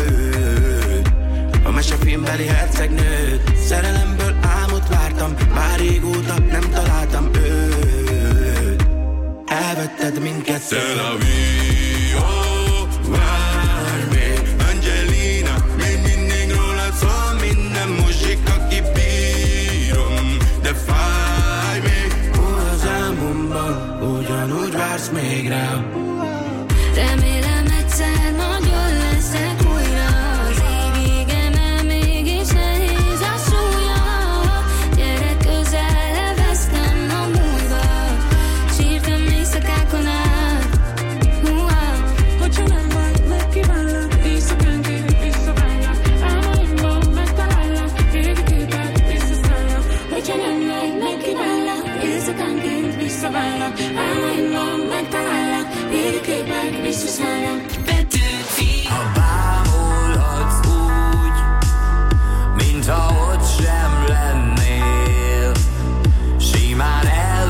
őt. A mesefilmbeli hercegnőt, szerelemből álmot vártam, már régóta nem találtam őt. Elvetted mindkettőt. C'est la vie, oh, várj még, Angelina, még mindig rólad szól minden muzsika, aki bírom, de fáj még. Hol az álmomban, ugyanúgy vársz még rám. Remélem egyszer majd jól leszek újra. Az égig emel, mégis nehéz a súlya. Gyere közel, elvesztem a múlva. Sírtam éjszakákon át. Hú-ah. Hogyha nem vagy, megkívánlak, éjszakánként visszaválnak. Álmaimban megtalállak, régi képek visszaszállnak. Hogyha nem vagy, megkívánlak, éjszakánként visszaválnak. Álmaimban megtalállak, régi képek visszaszállnak. Petőfi. Ha bámulhatsz úgy, mintha ott sem lennél, simán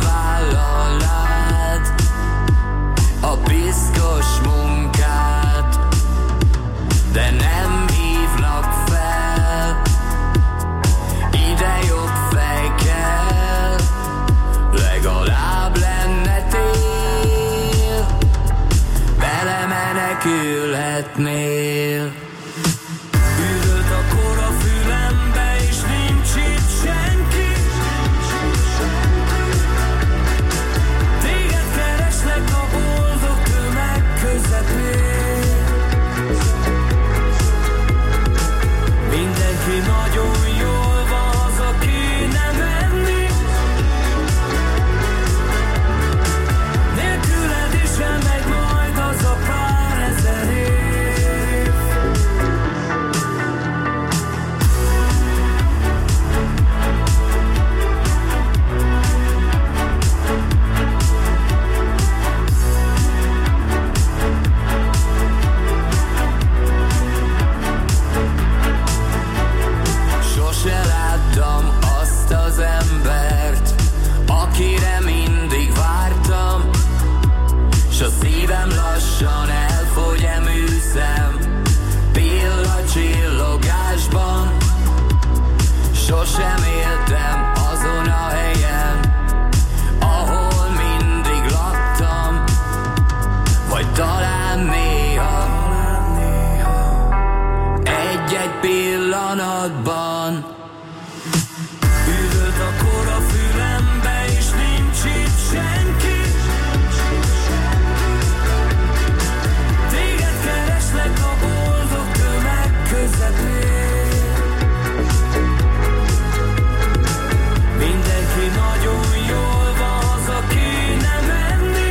elvállalnád a piszkos munkát, de nem hívnak fel, ide jobb fej kell, legalább lenne tél, belemenekülhetnél. Üvölt a kor a fülembe, és nincs itt senki. Téged keresnek a boldog tömeg közepén. Mindenki nagyon jól van, haza kéne menni. Nélküled is elmegy majd az a pár ezer év. Sose láttam azt az embert, akire mindig vártam, s a szívem lassan elfogy eműszem pillacsillogásban. Sosem éltem azon a helyen, ahol mindig laktam, vagy talán néha egy-egy pillanatban. Üvölt a kor a fülembe, és nincs itt senki. Téged keresnek a boldog tömeg közepén. Mindenki nagyon jól van, haza kéne menni.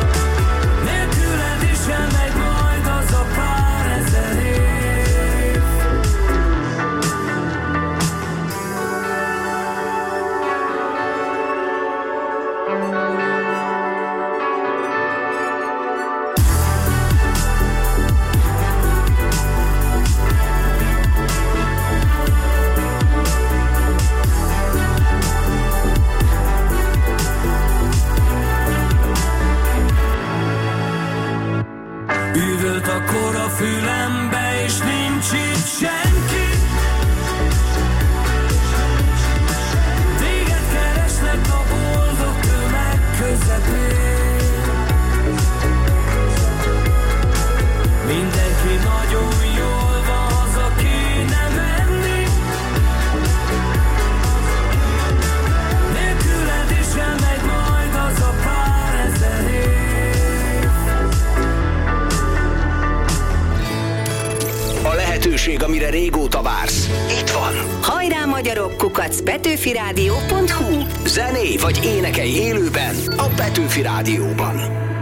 Nélküled is elmegy majd az a pár ezer év. nincs itt senki. Téged keresnek a boldog tömeg közepén. Mindenki nagyon jól van, haza kéne menni. Nélküled is elmegy majd az a pár ezer év. A lehetőség, amire régóta vársz. Itt van. Hajrá magyarok, kukac petőfirádió pont hu. Zené vagy énekelj élőben a Petőfi Rádióban.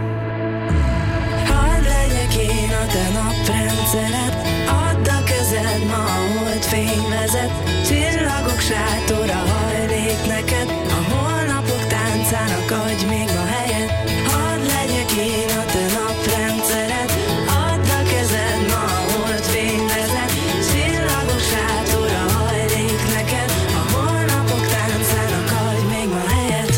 Hadd legyek én a te naprendszered, add a kezed, ma a holdfény vezet. Csillagok sátora hajlék neked, a holnapok táncának adj még ma helyet. Hadd legyek én a te naprendszered, add a kezed, ma a holdfény vezet. Csillagok sátora hajlék neked, a holnapok táncának adj még ma helyet.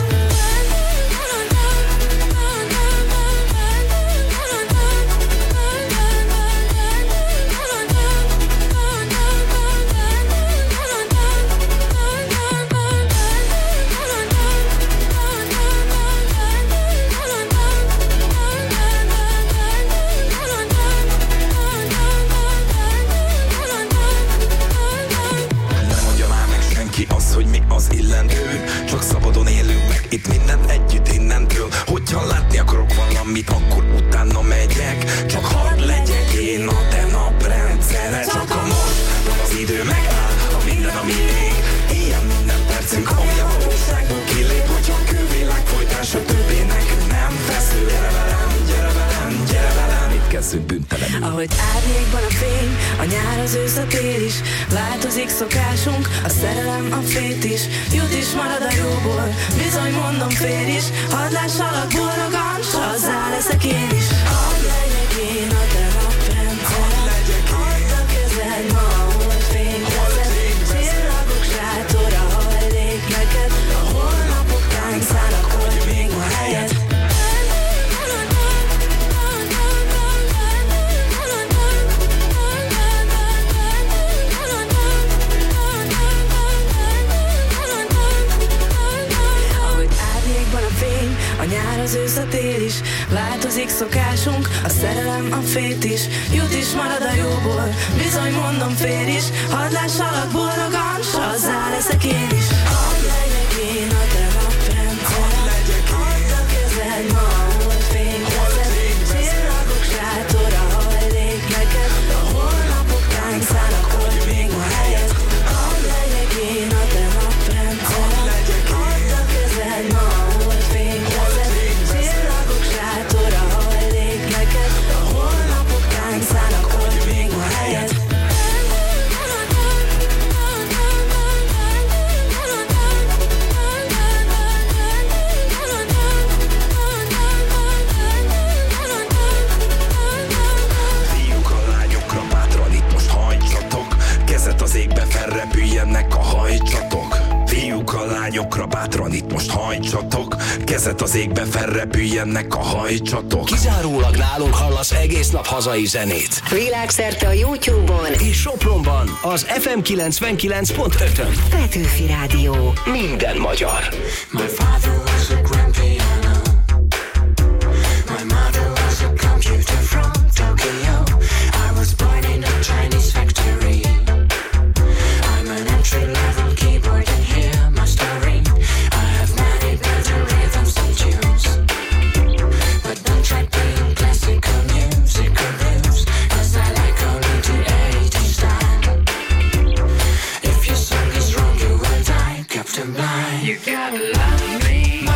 Az, hogy mi az illendő, csak szabadon élünk meg itt mindent együtt innentől. Hogyha látni akarok valamit, akkor utána megyek. Csak hadd legyek én a te naprendszered. Csak a most van az idő megáll, a minden ami ég. Ilyen minden percünk, ami a valóságból kilép. Hogyha a kővilág folytása többé nekünk nem feszül. Gyere velem, gyere velem, gyere velem, itt kezdünk bűntelenül. Ahogy árnyékban a fény, a nyár, az ősz, a tél is. Változik szokásunk, a szerelem, a fét is. Jut is marad a jóból, bizony mondom fél is. Hadd lássalak boldogan, s azzá leszek én is. Hadd legyek én a te naprendszered, add a kezed, ma a holdfény vezet. Csillagok sátora hajlék neked, a holnapok táncának adj még ma helyet. A nyár, az ősz, a tél is. Változik szokásunk, a szerelem, a fét is. Jut is marad a jóból, bizony mondom fél is. Hadd lássalak boldogan, s azzá leszek én is. Hadd legyek én a te naprendszered, add a kezed, ma a holdfény vezet. Csillagok sátora hajlék neked, a holnapok táncának adj még ma helyet. Hadd legyek én a te naprendszered, add a kezed, ma a holdfény vezet. Csillagok sátora hajlék neked, a holnapok táncának adj még ma helyet. Fiúk a lányokra bátran itt most hajtsatok, kezet az égbe felrepüljenek a hajtsatok. Fiúk a lányokra bátran itt most hajtsatok, kezet az égbe felrepüljenek a hajtsatok. Kizárólag nálunk hallasz egész nap hazai zenét. Világszerte a YouTube-on és Sopronban az ef em kilencvenkilenc pont ötön. Petőfi Rádió. Minden magyar. My father was a grand piano. My mother was a computer from Tokyo. I was born in a Chinese factory. I'm an entry-level keyboard and hear my story. I have many better rhythms and tunes, but don't try playing classical music or blues, 'cause I like only the eighties style. If your song is wrong, you will die, Captain Blind. You gotta love me.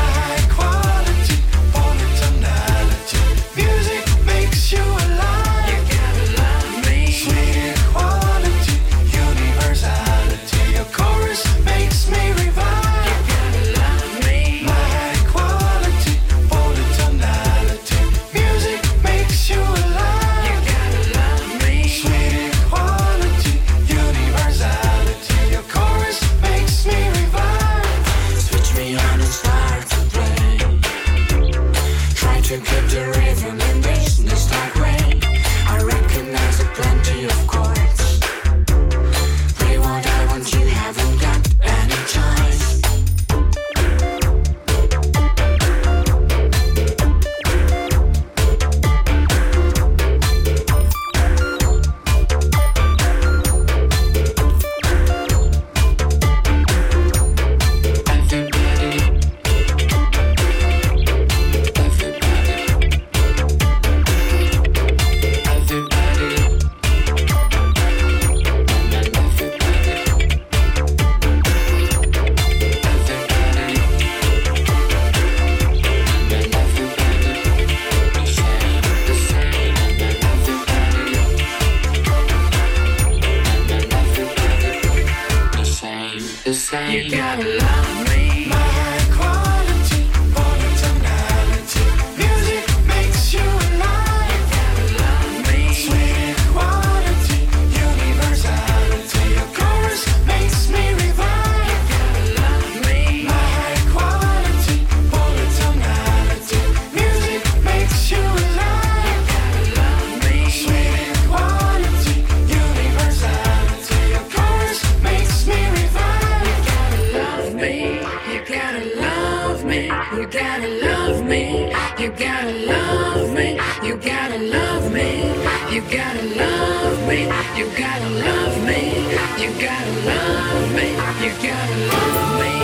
the same. You gotta love me. My high quality, polytonality. Music makes you alive. You gotta love me. Sweet equality, universality. Your chorus makes me revive. You gotta love me. My high quality, polytonality. Music makes you alive. You gotta love me. Sweet equality, universality. Your chorus makes me revive. You gotta love me. You gotta love me. You gotta love me. You gotta love me. You gotta love me. You gotta love me. You gotta love me. You gotta love me. You gotta love me.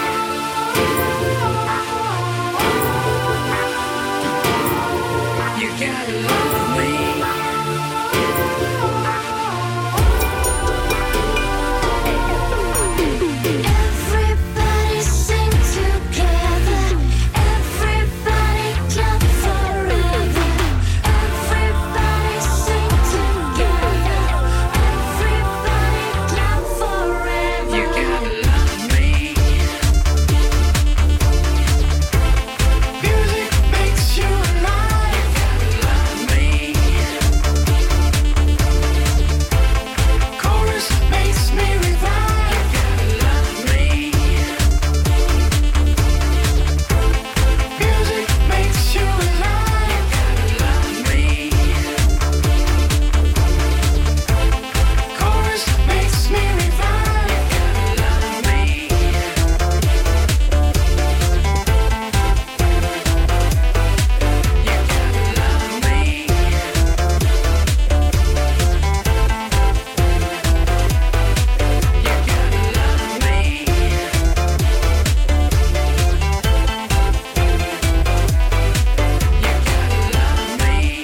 You gotta love me. Everybody sing together. Everybody clap forever. Everybody sing together. Everybody clap forever. You gotta love me. Music makes you alive. Love me. Chorus makes me revive. Love me. Music makes you alive. Love me. Chorus makes me revive. Love me. You gotta love me. You gotta love me. You gotta love me.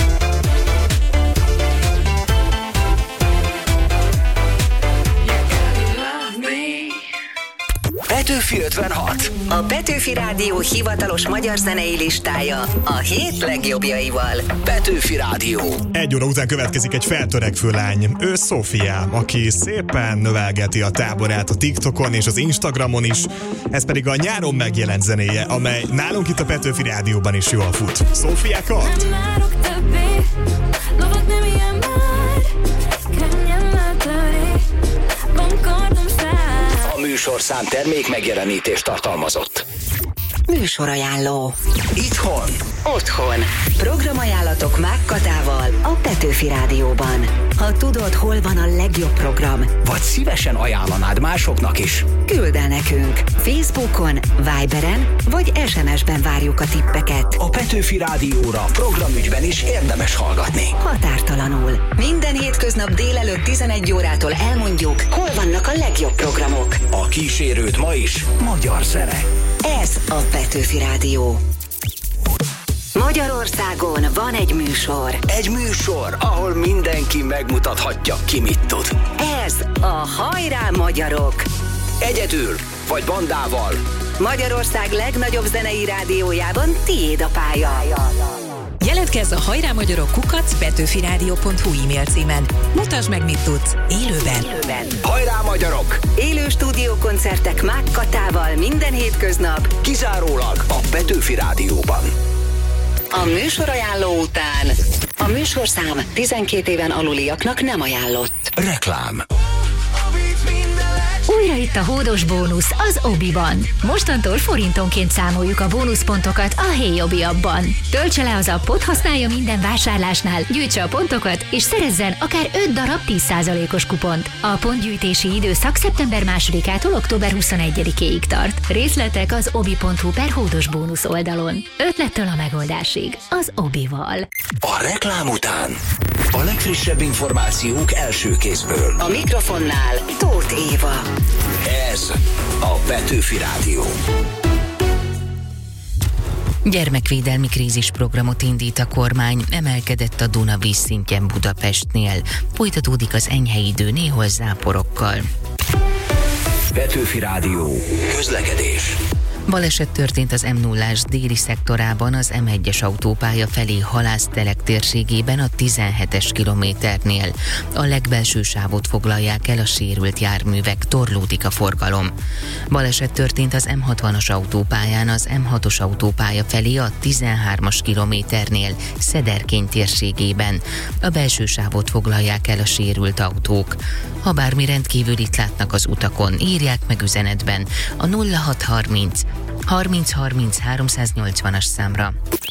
You gotta love me. Petőfi ötvenhat. A Petőfi Rádió hivatalos magyar zenei listája a hét legjobbjaival. Petőfi Rádió. Egy óra után következik egy feltörekvő lány. Ő Szófia, aki szépen növelgeti a táborát a TikTokon és az Instagramon is. Ez pedig a nyáron megjelent zenéje, amely nálunk itt a Petőfi Rádióban is jól fut. Szófia Kart. Nem várok többé, lovat nem ilyen már. Könnyen megtöri, van kardom száll. A műsorszám termék megjelenítést tartalmazott. Műsorajánló. Itthon. Otthon. Programajánlatok Mák Katával a Petőfi Rádióban. Ha tudod, hol van a legjobb program, Vagy szívesen ajánlanád másoknak is. küld el nekünk. Facebookon, Viberen vagy es em es-ben várjuk a tippeket. A Petőfi Rádióra programügyben is érdemes hallgatni. Határtalanul. Minden hétköznap délelőtt tizenegy órától elmondjuk, hol vannak a legjobb programok. A kísérőt ma is magyar zene. Ez a Petőfi Rádió. Magyarországon van egy műsor. Egy műsor, ahol mindenki megmutathatja, ki mit tud. Ez a Hajrá Magyarok. Egyedül vagy bandával. Magyarország legnagyobb zenei rádiójában tiéd a pálya. Jelentkezz a Hajrá Magyarok kukac petőfirádió pont hu e-mail címen. Mutasd meg, mit tudsz. Élőben. Élőben. Hajrá Magyarok! Élő stúdiókoncertek Mák Katával minden hétköznap. Kizárólag a Petőfi Rádióban. A műsorajánló után a műsorszám tizenkét éven aluliaknak nem ajánlott. Reklám. Újra itt a hódos bónusz az Obiban. Mostantól forintonként számoljuk a bónuszpontokat a Hey Obi appban. Töltse le az appot, használja minden vásárlásnál, gyűjtse a pontokat, és szerezzen akár öt darab tíz százalékos kupont. A pontgyűjtési időszak szeptember másodikától október huszonegyedikéig tart. Részletek az obi pont hu per hódos bónusz oldalon. Ötlettől a megoldásig az Obival. A reklám után a legfrissebb információk első kézből. A mikrofonnál Tóth Éva. Ez a Petőfi Rádió. Gyermekvédelmi krízisprogramot indít a kormány, emelkedett a Duna vízszintjen Budapestnél. Folytatódik az enyhe idő, néhol záporokkal. Petőfi Rádió. Közlekedés. Baleset történt az em nullás déli szektorában, az em egyes autópálya felé Halásztelek térségében a tizenhetes kilométernél. A legbelső sávot foglalják el a sérült járművek, torlódik a forgalom. Baleset történt az em hatvanas autópályán, az em hatos autópálya felé a tizenhármas kilométernél, Szederkény térségében. A belső sávot foglalják el a sérült autók. Ha bármi rendkívülit látnak az utakon, írják meg üzenetben a nulla hat harminc harminc harminc háromszáznyolcvanas számra.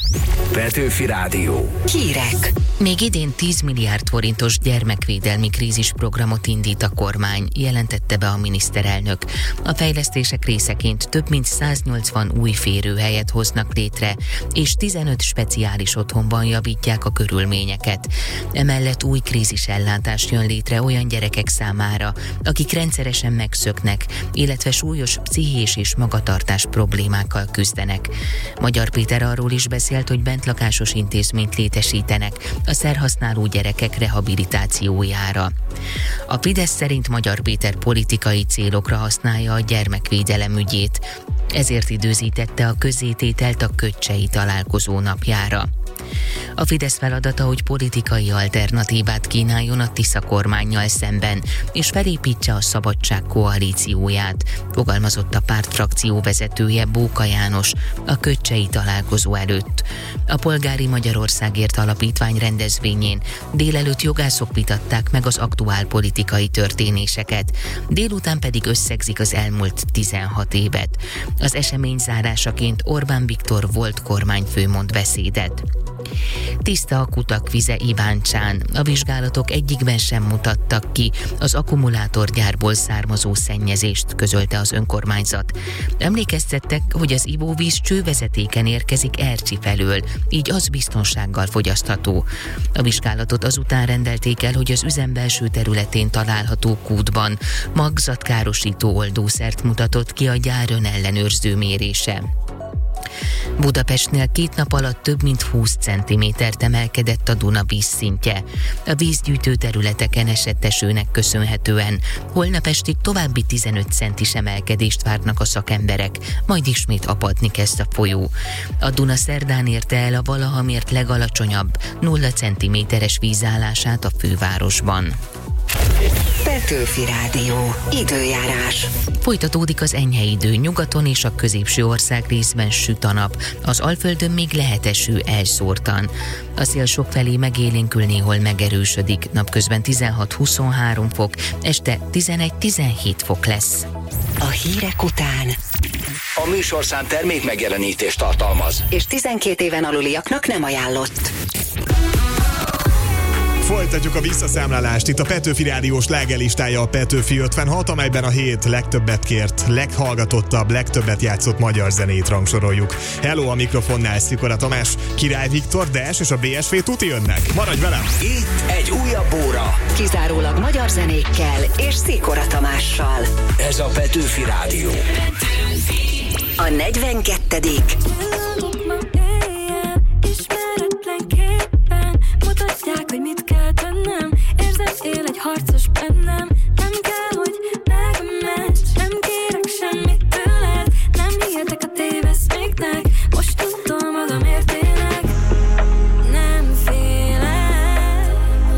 Petőfi Rádió. Hírek. Még idén tíz milliárd forintos gyermekvédelmi krízisprogramot indít a kormány, jelentette be a miniszterelnök. A fejlesztések részeként több mint száznyolcvan új férőhelyet hoznak létre, és tizenöt speciális otthonban javítják a körülményeket. Emellett új krízisellátás jön létre olyan gyerekek számára, akik rendszeresen megszöknek, illetve súlyos pszichés és magatartás problémákkal küzdenek. Magyar Péter arról is beszélt, hogy bentlakásos intézményt létesítenek a szerhasználó gyerekek rehabilitációjára. A Fidesz szerint Magyar Péter politikai célokra használja a gyermekvédelem ügyét, ezért időzítette a közzétételt a kötcsei találkozó napjára. A Fidesz feladata, hogy politikai alternatívát kínáljon a Tisza kormánnyal szemben, és felépítse a Szabadság koalícióját, fogalmazott a párt frakció vezetője, Bóka János a kötcsei találkozó előtt. A Polgári Magyarországért Alapítvány rendezvényén délelőtt jogászok vitatták meg az aktuál politikai történéseket, délután pedig összegzik az elmúlt tizenhat évet. Az esemény zárásaként Orbán Viktor volt kormányfő mond beszédet. Tiszta a kutak vize Iváncsán. A vizsgálatok egyikben sem mutattak ki az akkumulátorgyárból származó szennyezést, közölte az önkormányzat. Emlékeztettek, hogy az ivóvíz csővezetéken érkezik Ercsi felől, így az biztonsággal fogyasztható. A vizsgálatot azután rendelték el, hogy az üzem belső területén található kútban magzatkárosító oldószert mutatott ki a gyár önellenőrző mérése. Budapestnél két nap alatt több mint húsz centimétert emelkedett a Duna vízszintje. A vízgyűjtő területeken esett esőnek köszönhetően holnap estig további tizenöt centis emelkedést várnak a szakemberek, majd ismét apadni kezd a folyó. A Duna szerdán érte el a valaha mért legalacsonyabb nulla centiméteres vízállását a fővárosban. Petőfi Rádió. Időjárás. Folytatódik az enyhe idő, nyugaton és a középső ország részben süt a nap. Az Alföldön még lehet eső elszórtan. A szél sokfelé megélénkül, néhol megerősödik. Napközben tizenhat-huszonhárom fok, este tizenegy-tizenhét fok lesz. A hírek után A műsorszám termék megjelenítést tartalmaz, és tizenkét éven aluliaknak nem ajánlott. Folytatjuk a visszaszámlálást. Itt a Petőfi Rádió slágerlistája, a Petőfi ötvenhat, amelyben a hét legtöbbet kért, leghallgatottabb, legtöbbet játszott magyar zenét rangsoroljuk. Hello, a mikrofonnál Szikora Tamás, Király Viktor, Des és a bé es vé Tuti jönnek. Maradj velem! Itt egy újabb óra. Kizárólag magyar zenékkel és Szikora Tamással. Ez a Petőfi Rádió. A negyvenkettedik hogy mit kell tennem. Érzem, él egy harcos bennem. Nem kell, hogy megments. Nem kérek semmit tőled. Nem hihetek a téveszméknek. Most tudom magamért élek. Nem félek.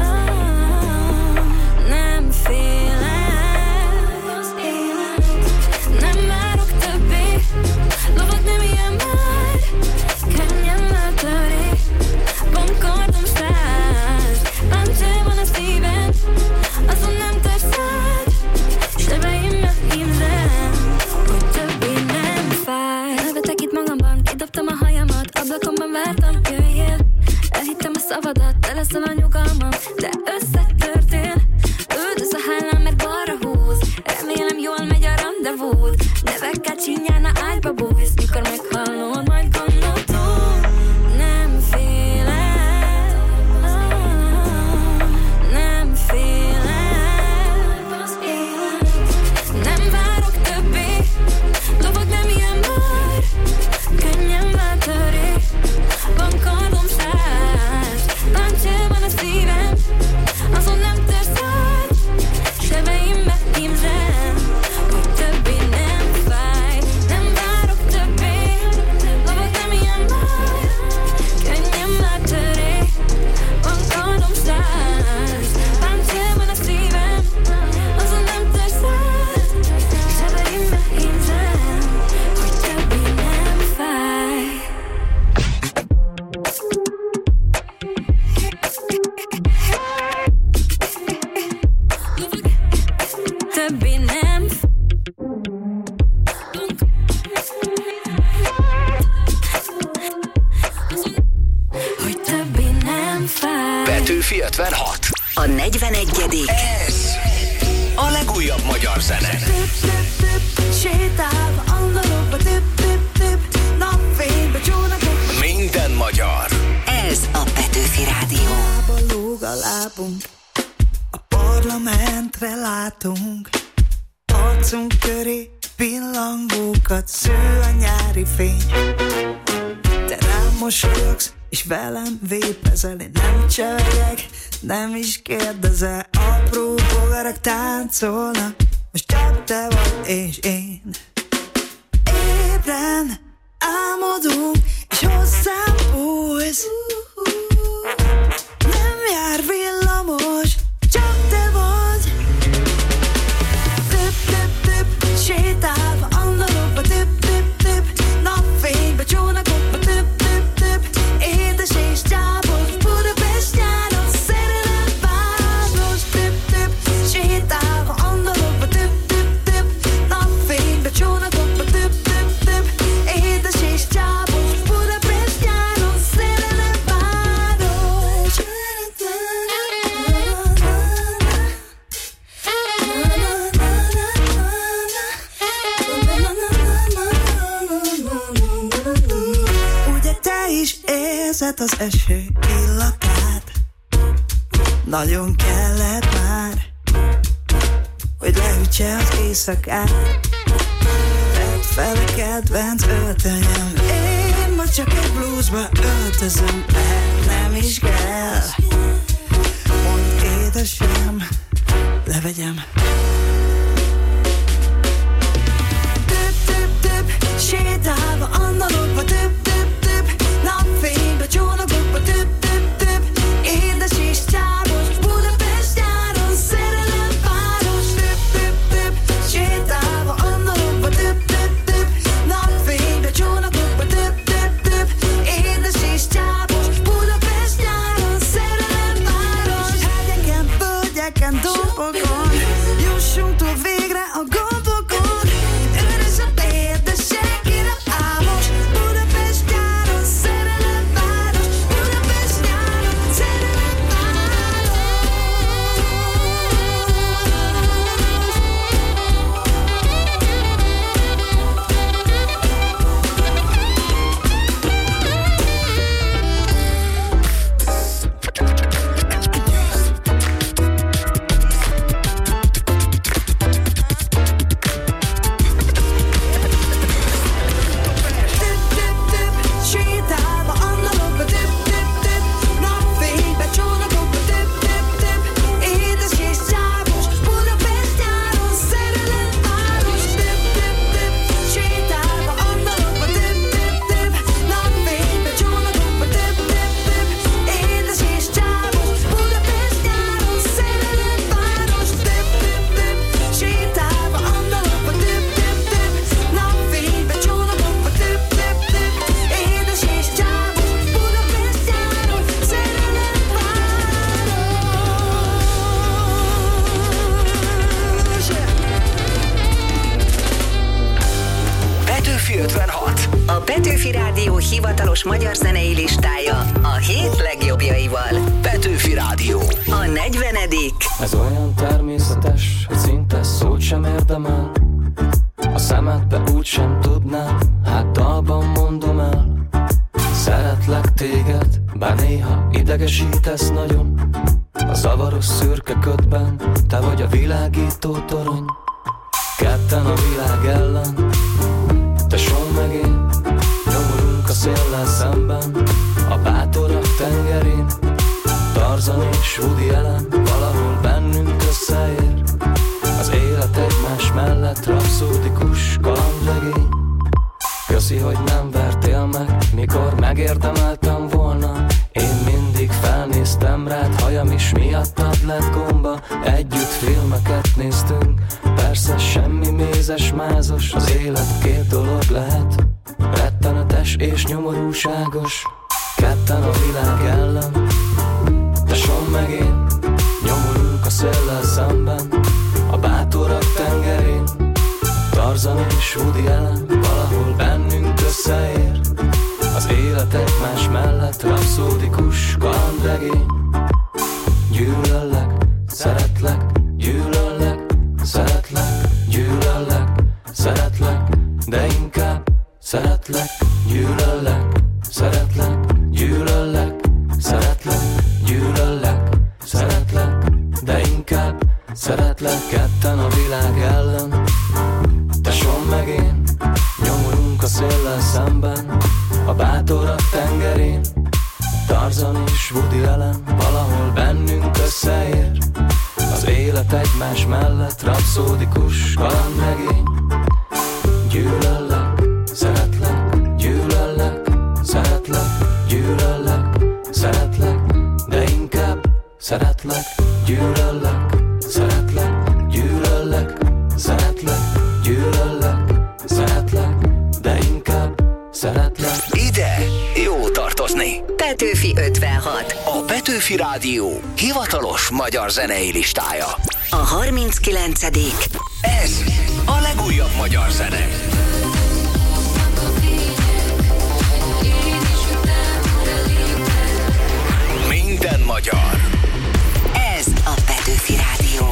Nem félek az élet. Nem várok többé. Lovat nem ilyen már. negyvenegyedik Ez a legújabb magyar zene. Sétálva, andalokba, tüp, tüp, tüp, napfénybe, csónakokba. Minden magyar. Ez a Petőfi Rádió. Lába lóg a lábunk, a parlamentre látunk, arcunk köré pillangókat sző a nyári fény. Te rám mosolyogsz, és velem vépezel, én nem csörjek, nem is kérdezel. Apró bogarak táncolnak, most csak te vagy és én. Ébren álmodunk, és hozzám bújsz. Nem jár villamos, csak te vagy. Több, több, több, sétálva, andalokba, több, több, több, napfénybe, csónakokba, több, több, több, édes és csápos, Budapest nyáron, szerelem város. Több, több, sétálva, andalokba, több, több, több, napfénybe, csónakokba, több, több, több, édes és csápos, Budapest nyáron, szerelem város. Ugye te is érzed az eső illatát, nagyon kellett már, hogy leütse az éjszakát. Tedd fel a kedvenc öltönyöm, én ma csak egy blúzba öltözöm, mert nem is kell. Mondd édesem, levegyem. Több, több, több, sétálva, andalokba, több, több, több, napfénybe, csónakokba, több, több, több, édes és csápos, Budapest nyáron, szerelem város. Több, több, több, sétálva, andalokba, több, több, több, napfénybe, csónakokba, több, több, több, édes és csápos, Budapest nyáron, szerelem város. Hegyeken, földeken, dombokon, jussunk túl végre a gondokon. Üres a tér, de senki nem álmos, Budapest nyáron, szerelem város. Budapest nyáron, szerelem város. Több, több, több, sétálva, andalokba, több, több, több, napfénybe, csónakokba, több, több, több, édes és csápos, Budapest nyáron, szerelem város. Több, több, több, sétálva, andalokba, több, több, több, napfénybe, csónakokba, több, több, több, édes és csápos, Budapest nyáron, szerelem város. Több, több, több, sétálva, andalokba, több, több, több, napfénybe, csónakokba, több, több, több, édes és csápos, Budapest nyáron, szerelem város. Petőfi ötvenhat. A Petőfi Rádió hivatalos magyar zenei listája a hét legjobbjaival. Petőfi Rádió. A negyvenedik Ez olyan természetes, hogy szinte szót sem érdemel. A szemedbe úgy sem tudnám, hát dalban mondom el. Szeretlek téged, bár néha idegesítesz nagyon. A zavaros szürke ködben, te vagy a világító torony. Ketten a világ ellen, tesóm meg én, nyomulunk a széllel szemben, a bátorak tengerén. Tarzan és Woody Allen valahol bennünk összeér. Az élet egymás mellett rapszódikus kalandregény. Köszi, hogy nem vertél meg, mikor megérdemeltem volna. Én mindig felnéztem rád, hajam is miattad lett gomba. Együtt filmeket néztünk, persze semmi mézes, mázos. Az élet két dolog lehet, rettenetes és nyomorúságos. Ketten a világ ellen, tesóm meg én, nyomulunk a széllel szemben, a bátorak tengerén. Tarzan és Woody Allen valahol bennünk összeér. Az élet egymás mellett rapszódikus kalandregény. Gyűlöllek, szeretlek, gyűlöllek, szeretlek, gyűlöllek, szeretlek, gyűlöllek, szeretlek, de inkább szeretlek ketten a világ ellen. Tesóm meg én, nyomulunk a széllel szemben, a bátorak tengerén. Tarzan és Woody Allen valahol bennünk összeér. Az élet egymás mellett rapszódikus kalandregény. Gyűlöllek, szeretlek, gyűlöllek, szeretlek, gyűlöllek, szeretlek, de inkább szeretlek, gyűlöllek, szeretlek, gyűlöllek, szeretlek, gyűlöllek, szeretlek, de inkább szeretlek. Ide jó tartozni. Petőfi ötvenhat. A Petőfi Rádió hivatalos magyar zenei listája. A harminckilencedik Ez a legújabb magyar zene. Minden magyar. Ez a Petőfi Rádió.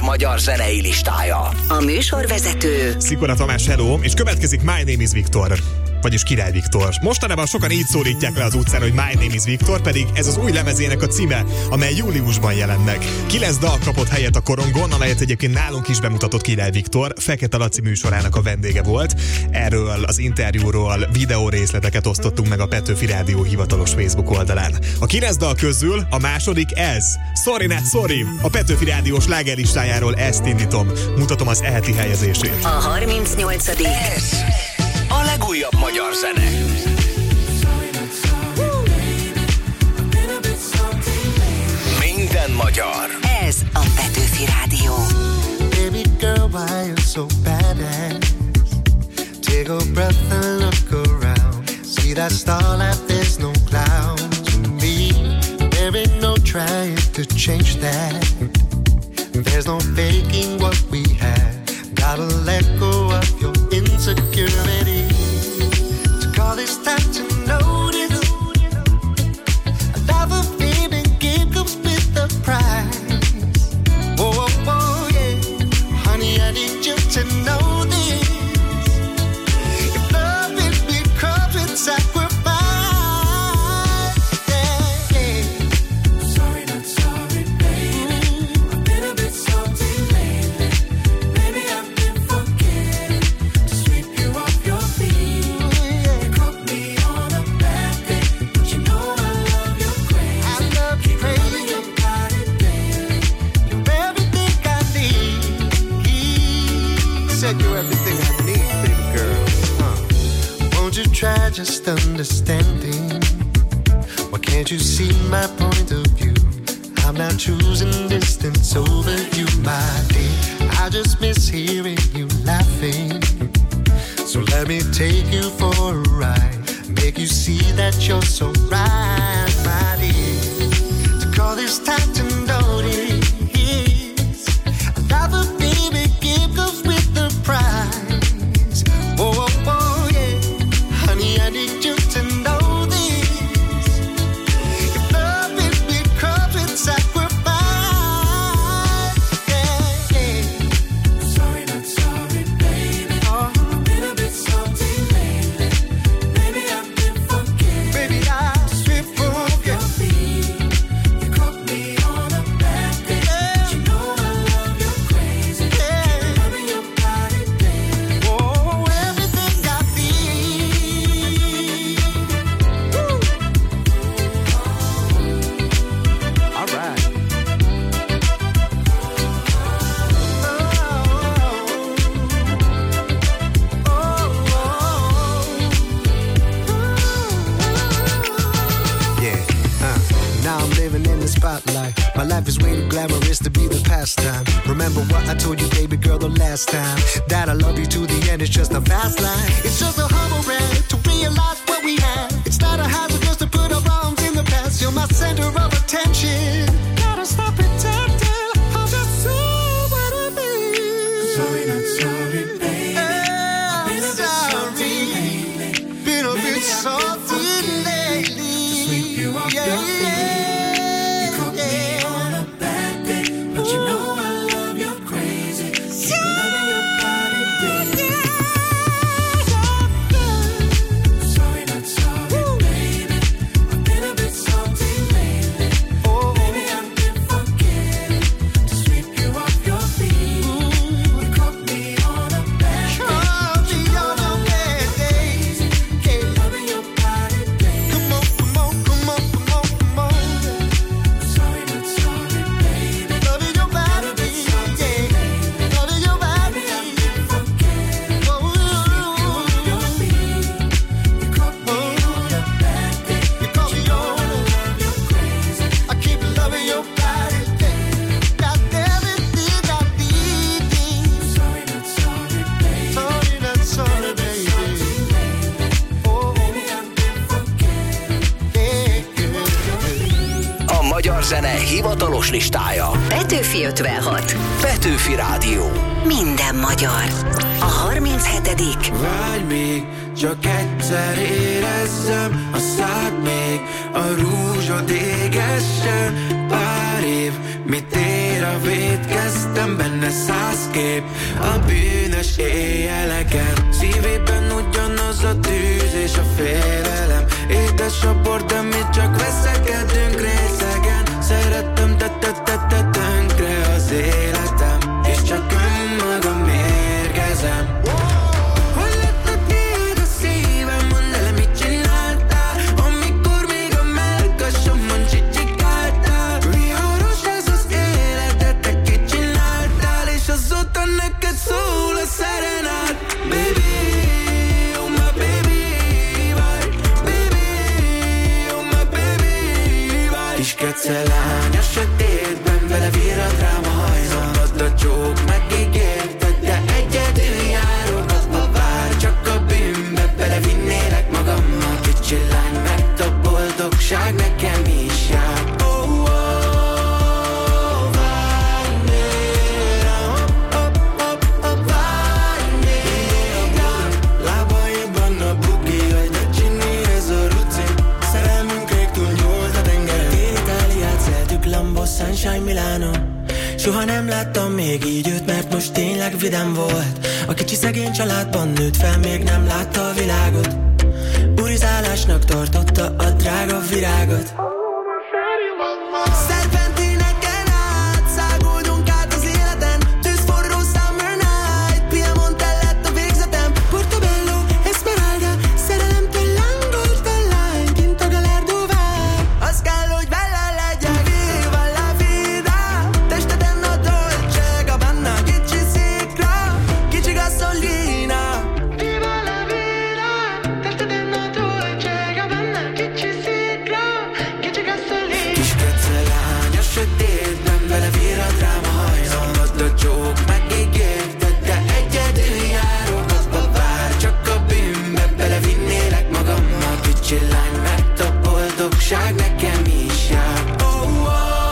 magyar zenei listája. A műsorvezető Szikora Tamás, hello, és következik My Name is Viktor. Vagyis Király Viktor. Mostanában sokan így szólítják le az utcán, hogy My Name is Viktor, pedig ez az új lemezének a címe, amely júliusban jelent meg. Kilenc dal kapott helyet a korongon, amelyet egyébként nálunk is bemutatott Király Viktor. Fekete Laci műsorának a vendége volt. Erről az interjúról videó részleteket osztottunk meg a Petőfi Rádió hivatalos Facebook oldalán. A kilenc dal közül a második ez. Sorry Not Sorry. A Petőfi Rádió slágerlistájáról ezt indítom. Mutatom az eheti helyezését. A harmincnyolcadik Ez a legújabb magyar zene. Minden magyar. Ez a Petőfi Rádió. Baby girl, why you so badass? Take a breath and look around. See that starlight, there's no clouds to me. There ain't no trying to change that. There's no faking what we have. Gotta let go of your insecurity. To call this time to notice. A love of baby gift comes with the price. Whoa, whoa, whoa, yeah. Honey, I need you to know this. If love is because it's sacrifice. You're everything I need, baby girl. Huh. Won't you try just understanding? Why can't you see my point of view? I'm not choosing distance over you, my dear. I just miss hearing you laughing. So let me take you for a ride. Make you see that you're so right, my dear. To call this time to notice. I love a baby gift goes with the price. Whoa, whoa, whoa, yeah. Honey, I need you to know this. If love is because it's sacrifice. Yeah, yeah. Sorry, not sorry, baby. Oh. I've been a bit salty lately. Maybe I've been forgetting. Baby, I've been forgetting. You caught me on a bad day. Yeah. But you know I love you crazy. Yeah. Loving your body daily. Oh, everything I need. Woo. All right. Yeah, uh, now I'm living in the spotlight. My life is way too glamorous to be the pastime. Remember what I told you, baby girl, the last time. That I love you to the end, it's just a fast line. It's just a humble ride to realize what we have. It's not a hazard just to put our arms in the past. You're my center of attention. Gotta stop pretending. I'll just say what I mean. Sorry, not sorry, baby. I've been a bit salty lately. Been a bit salty lately. To sweep you off your feet. You caught me on a bad day, but you know I love you crazy. Keep loving your body daily. Sorry, not sorry, baby. I've been a bit salty lately. Maybe I've been forgetting to sweep you off your feet. You caught me on a bad day, but you know I love you crazy. Keep loving your body daily. Come on, come on, come on, come on, come on. Sorry, not sorry, baby. Loving your body, yeah. Loving your body. Maybe I've been forgetting to sweep you off your feet. You caught me on a bad day, you caught me on a love you crazy. I keep loving your body, yeah. Got everything I need. Sorry, not sorry, baby. Sorry, not sorry, baby. Oh, maybe I've been forgetting. Yeah, A magyar zene hivatalos listája. Petőfi ötvenhat. Petőfi Rádió. Minden magyar. A harminchetedik tizenkettődik Vágy még, csak egyszer érezzem a szád még, a rúzsod égessen. Pár év, mit ér a vétkeztem, benne száz kép a bűnös éjjeleken. Szívében ugyanaz a tűz és a félelem. Édes a bor, de mi csak veszekedünk részegen. Szerettem, te te te te tönkre az életem, és csak önmagam mérgezem. Hogy lettek tiéd a szívem, mondd el, mit csináltál, amikor még a mellkasomon csicsikáltál. Viharos ez az életet, te kit csináltál, és azóta neked szól a szerenát. Baby, oh my baby, vagy, baby, oh my baby, vagy. Kis kecelány a sötétben, vele virrad rám a hajzom. Add a csók, megígérted, de egyedül járogatva vár. Csak a bűnbe belevinnélek magammal. Kicsi lány, mert a boldogság nekem is jár. Oh, oh, várj még rám, hopp, hopp, hopp, hopp, várj még rám. Lábaiban a bugi, hogy a Ginny, ez a rutin. Szerelmünk rég túl nyúlt a tengeren. Tél Itáliát szeltük, Lambo, Sunshine, Milano. Soha nem láttam még így őt, mert most tényleg vidám volt. A kicsi szegény családban nőtt fel, még nem látta a világot. Urizálásnak tartotta a drága virágot. Szerpentineken át, száguldunk át az életen. Tűzforró summer night, Piemonte lett a végzetem. Portobello, Esmeralda, szerelemtől lángolt a lány, kint a Gallardo vár. Az kell, hogy vele legyek, viva la vida. Testeden a Dolce Gabbana, kicsi szikra, kicsi gasolina. Viva la vida, testeden a Dolce Gabbana, kicsi szikra, kicsi gasolina. Kis kecelány a sötétben, vele virrad rám a hajzom. Add a csók, megígérted, de egyedül járogatva vár. Csak a bűnbe belevinnélek magammal. Kicsi lány, mert a boldogság nekem is jár. Oh, oh,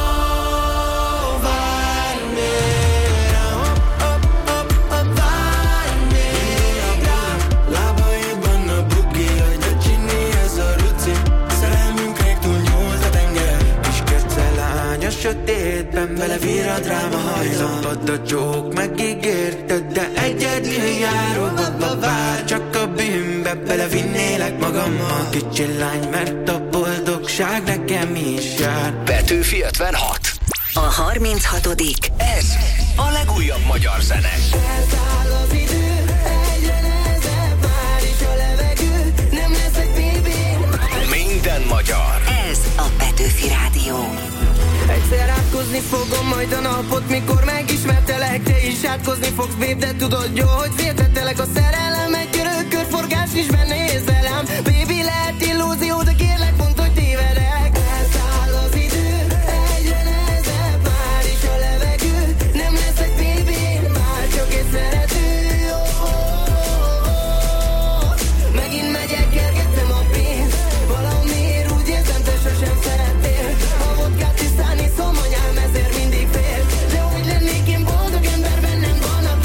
várj még rám, hopp, hopp, hopp, hopp, várj még rám. Lábaiban a bugi, hogy a Ginny, ez a rutin. Szerelmünk rég túl nyúlt a tengeren. Kis kecelány a sötétben, vele virrad rám a hajzom. Add a csók, megígérted, de egyedül járogatva vár. Csak a bűnbe belevinnélek magammal. Kicsi lány, mert a boldogság nekem is jár. Petőfi ötvenhat. A harminchatodik Ez a legújabb magyar zene. Elszáll az idő, egyre nehezebb, már is a levegő. Nem leszek bébé. Minden magyar. Ez a Petőfi Rádió. Egyszer átkozni fogom majd a napot, mikor megismertelek, te is átkozni fogsz, babe, de tudod jó, hogy féltettelek. A szerelem egy örök körforgás, is benne érzelem. Baby, lehet illúzió, de kérlek, mondd, hogy tévedek. Elszáll az idő, egyre nehezebb, már is a levegő. Nem leszek baby, már csak egy szerető. Oh, oh, oh, oh. Megint megyek, kergettem a pénzt. Valamiért úgy érzem, te sosem szerettél. A vodkát tisztán iszom, anyám ezért mindig fél. De hogy lennék én boldog ember, bennem van a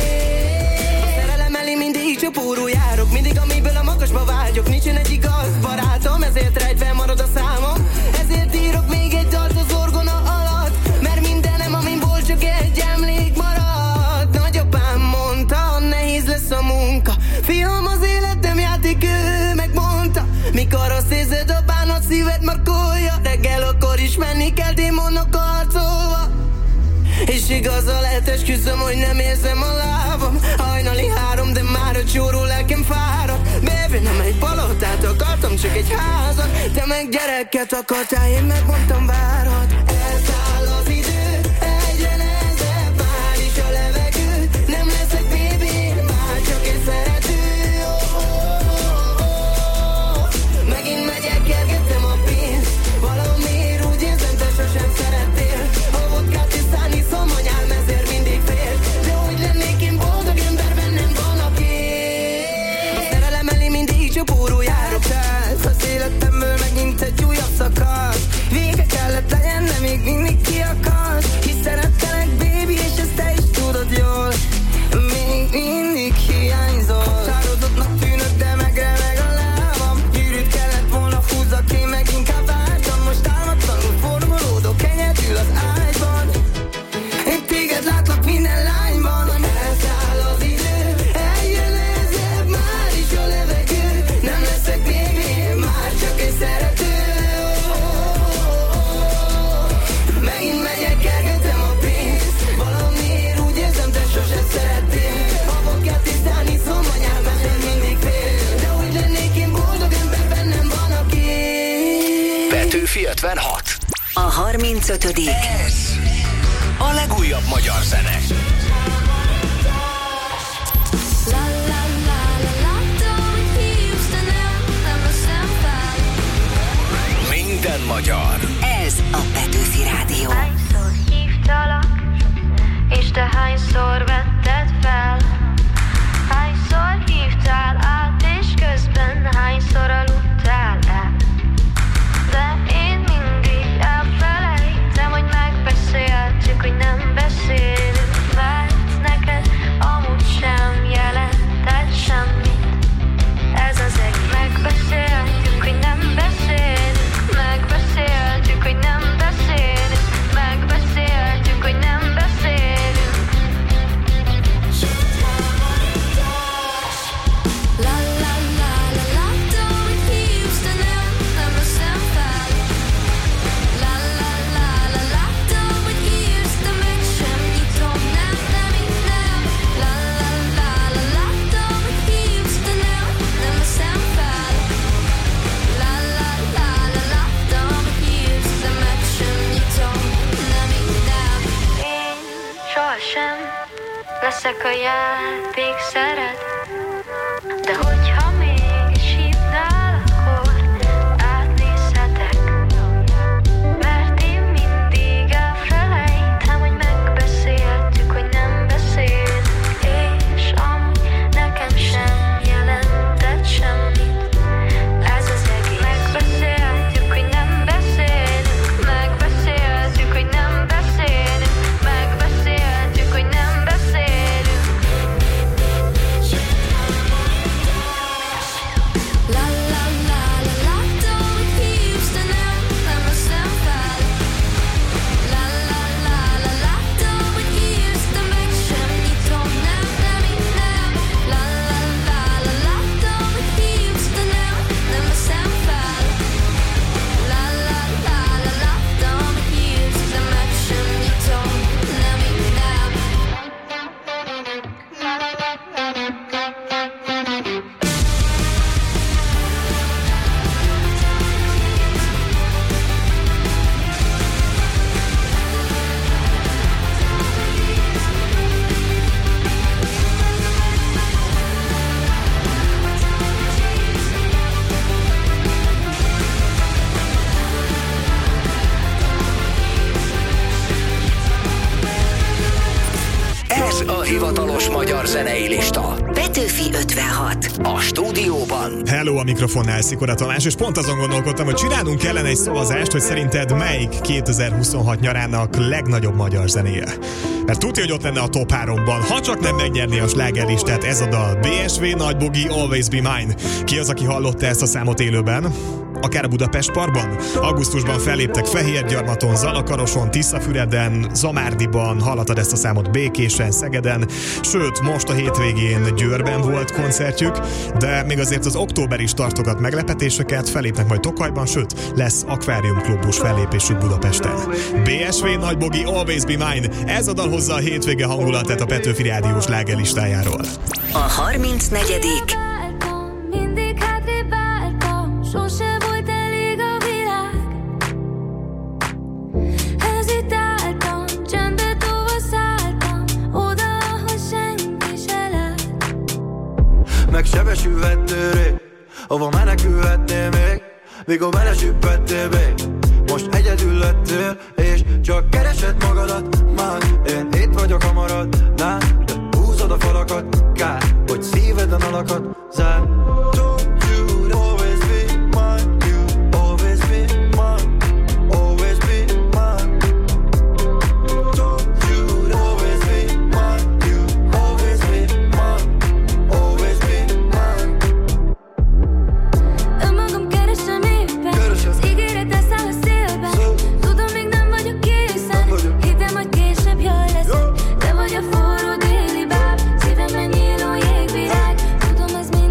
kép. A szerelem elé mindig csapórul járok, mindig amiből a magasba vágyok. Nincsen egy igaz barátom, ezért rejtve marad a számom. Ezért írok még egy dalt az orgona alatt, mert mindenem, amin volt, csak egy emlék marad. Nagyapám mondta, nehéz lesz a munka. Fiam, az életem játék, ő megmondta. Mikor azt érzed, a bánat szíved markolja. Reggel akkor is menni kell démonok harcolva. És igaz a lehet, esküszöm, hogy nem érzem a lábam. Hajnali három, de már a csóró lelkem fárad. Baby, nem egy palotát akartam, csak egy házat. Te meg gyereket akartál, én megmondtam várhat. Elszáll az idő, egyre nehezebb, már is a levegő. Nem leszek baby, már csak egy szerető. Oh, oh, oh, oh. Megint megyek, kergettem a pénzt. Valamiért úgy érzem, te sosem szerettél. A vodkát tisztán iszom, anyám ezért mindig fél. De hogy lennék én boldog ember, bennem van a kép. A szerelem elé mindig csapórul járok, tehát az életemből megint egy újabb szakasz. Vége kellett legyen, de még mindig ki akarsz. Hisz szerettelek, baby, és ezt te is tudod jól. Még mindig hiányzol. ötvenhat. A harmincötödik Ez a legújabb magyar zene. Minden magyar. Ez a Petőfi Rádió. Hányszor hívtalak, és te hányszor vetted fel? Hányszor hívtál át, és közben hányszor aludtál el? De én mindig elfelejtem, hogy megbeszéltük, hogy nem beszélünk, mert neked amúgy sem jelentett semmit. Ez az egy megbeszéltük, hogy nem beszélünk, megbeszéltük, hogy nem beszélünk, megbeszéltük, hogy nem beszélünk. La la la la la, tudom, hogy hívsz, de nem, nem veszem fel. La la la la la, tudom, hogy írsz, de meg sem nyitom, nem, nem, így nem. La la la la la, tudom, hogy hívsz, de nem, nem veszem fel. La la la la la, tudom, hogy hívsz, de meg sem nyitom, nem, így nem. Én sohasem leszek a játékszered, de hogyha mégis hívnál, akkor átnézhetek. Mert én mindig elfelejtem, hogy megbeszéltük, hogy nem beszélünk, és amúgy nekem sem jelentett semmit. Ez az egész. Megbeszéltük, hogy nem beszélünk, megbeszéltük, hogy nem beszélünk, megbeszéltük, hogy nem beszélünk. La la la la la, tudom, hogy hívsz, de nem, nem veszem fel. La la la la la, tudom, hogy írsz, de meg sem nyitom, nem, nem, így nem. La la la la la, tudom, hogy hívsz, de nem, nem veszem fel. La la la la la, tudom, hogy írsz, de meg sem nyitom, nem, így nem. Ez a hivatalos magyar zenei lista. Petőfi ötvenhat. A stúdióban Hello, a mikrofonnál Szikora Tamás, és pont azon gondolkodtam, hogy csinálnunk kellene egy szavazást, hogy szerinted melyik kétezer-huszonhat nyarának legnagyobb magyar zenéje. Mert tudja, hogy ott lenne a top háromban, ha csak nem megnyerné a slágerlistát ez a dal. bé es vé, Nagy Bogi, Always Be Mine. Ki az, aki hallotta ezt a számot élőben? Akár a Budapest Parkban? Augusztusban felléptek Fehérgyarmaton, Zalakaroson, Tiszafüreden, Zamárdiban, hallottad ezt a számot Békésen, Szegeden, sőt, most a hétvégén Győrben volt koncertjük, de még azért az október is tartogat meglepetéseket, fellépnek majd Tokajban, sőt, lesz Akvárium klubus fellépésük Budapesten. bé es vé, Nagy Bogi, Always Be Mine, ez a dal hozza a hétvége hangulatát a Petőfi Rádió slágerlistájáról. A harmincnegyedik Mindig hátrébb álltam, sose volt elég a világ. Hezitáltam, csendbe tovaszálltam, oda, ahol senki se lát. Megsebesülhetnél rég, hova menekülhetnél még, mikor belesüppettél még. Most egyedül lettél, és csak keresed magadat. Már én itt vagyok a maradnál, de húzod a falakat. Kár, hogy szíveden alakat zár. Don't you always be mine, you always be mine, always be mine. Don't you always be mine, you always be mine, always be mine. Önmagam keresem éppen, az ígéret elszáll a szélben. Tudom, még nem vagyok készen, hittem, hogy később jól leszek. Te vagy a forró déli báb, szívemben nyíló jégvirág. Tudom, ez mi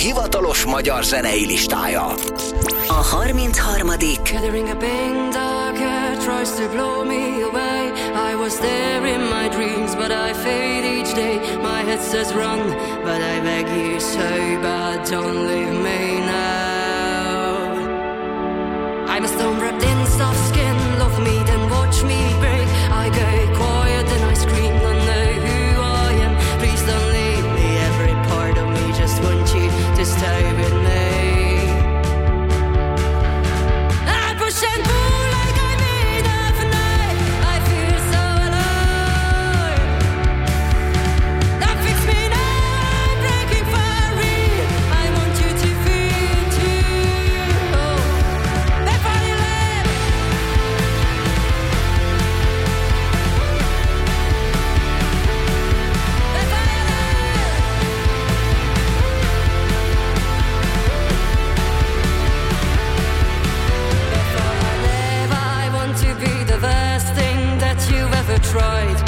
hivatalos magyar zenei listája. A harmincharmadik Gathering a bang darker tries to blow me away. I was there in my dreams, but I fade each day. My head says run, but I beg you so bad, don't leave me now. I'm a stone wrapped in soft skin. Love me, then watch me break. I go quiet, then I scream. Don't know who I am. Please don't leave me. Every part of me just wants you to stay with me. I push and pull like I made of night. I feel so alive. That fits me now. I'm breaking for real. I want you to feel too. Oh, before you leave. Tried.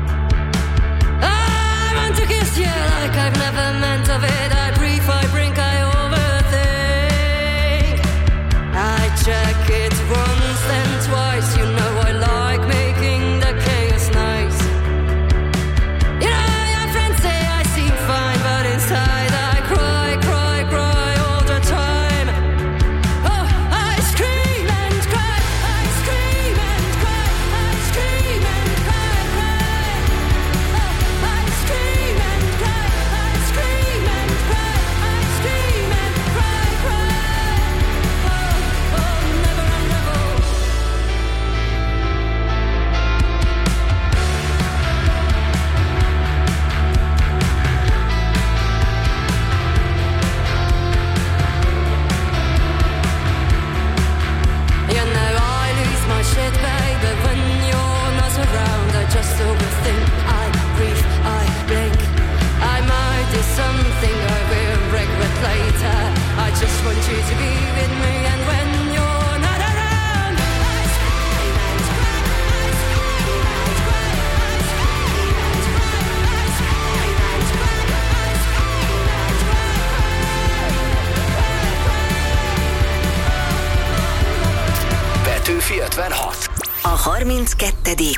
I want to kiss you like I've never meant of it. I brief, I brink, I overthink. I check it once, then twice. You know I like making the chaos nice. You know your friends say I seem fine, but inside I cry, cry, cry all the time. Oh, I scream and cry, I scream and cry, I scream and just overthink. I breathe, I blink. I might do something I will regret later. I just want you to be with me, and when you're not around, I scream and cry, I scream and cry, I scream and cry, I scream and cry, I scream and cry. Petőfi ötvenhat. A harminckettedik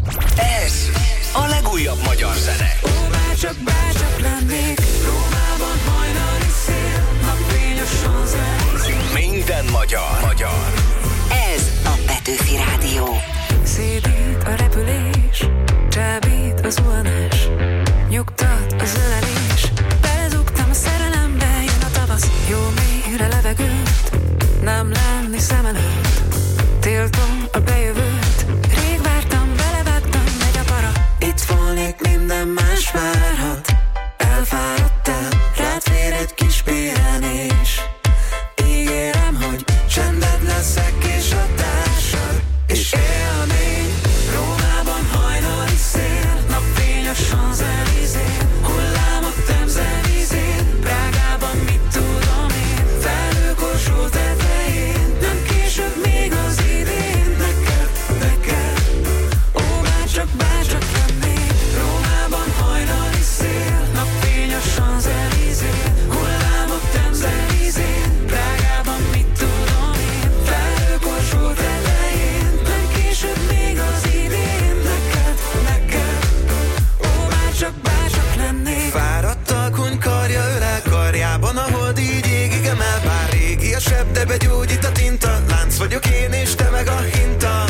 Ez a legújabb magyar zene. Ó, bárcsak, bárcsak lennék Rómában hajnali szél, napfényes Champs-Élysées. Minden magyar. Magyar. Ez a Petőfi Rádió. Szédít a repülés, csábít az zuhanás, nyugtat az ölelés. Belezugtam a szerelembe, jön a tavasz, jó mélyre levegőt, nem lenni szem előtt. Tiltom a bejövőt, rég vártam, belevágtam, megy a para. Itt volnék, minden más várhat. Elfáradtál, rád fér egy kis pihenés. Ígérem, hogy csended leszek és a társad. És élmény, Rómában hajnali szél, napfény a Champs-Élysées, hullámok Temze vízén, Prágában mit tudom én, felhőkorsó tetején, nem később még az idén, neked, neked. Ó, bárcsak, bárcsak lennék, Rómában hajnali szél, napfény a Champs-Élysées, hullámok Temze vízén, Prágában mit tudom én, felhőkorsó tetején, nem később még az idén, neked, neked. Ó, bárcsak, bárcsak lennék. Fáradt alkony karja ölel karjában, ahol így égig emel. Bár régi a seb, de begyógyít a tinta. Lánc vagyok én és te meg a hinta.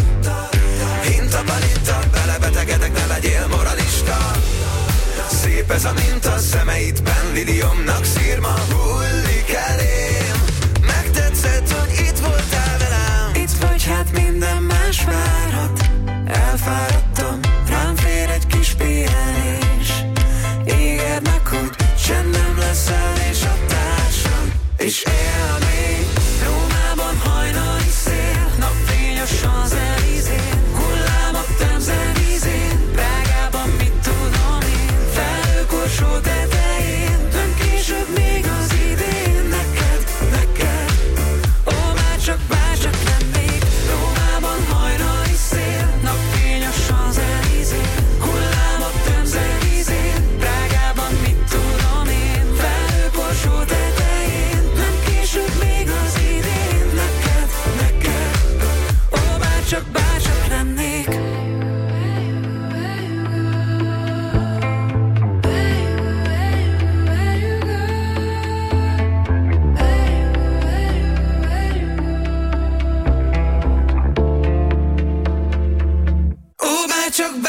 Hinta, palinta, belebetegedek, ne legyél moralista. Szép ez a minta, szemeidben Lidiomnak szírma hullik elém. Megtetszett, hogy itt voltál velem. Itt vagy, hát minden más várhat. Elfáradtam, rám fér egy kis pihenés. Ígérd meg, hogy csendem leszel és a társam. És élmény, Rómában hajnali szél, napfény a Champs-Élysées, hullámok Temze vízén, Prágában mit tudom én, felhőkorsó tetején, nem később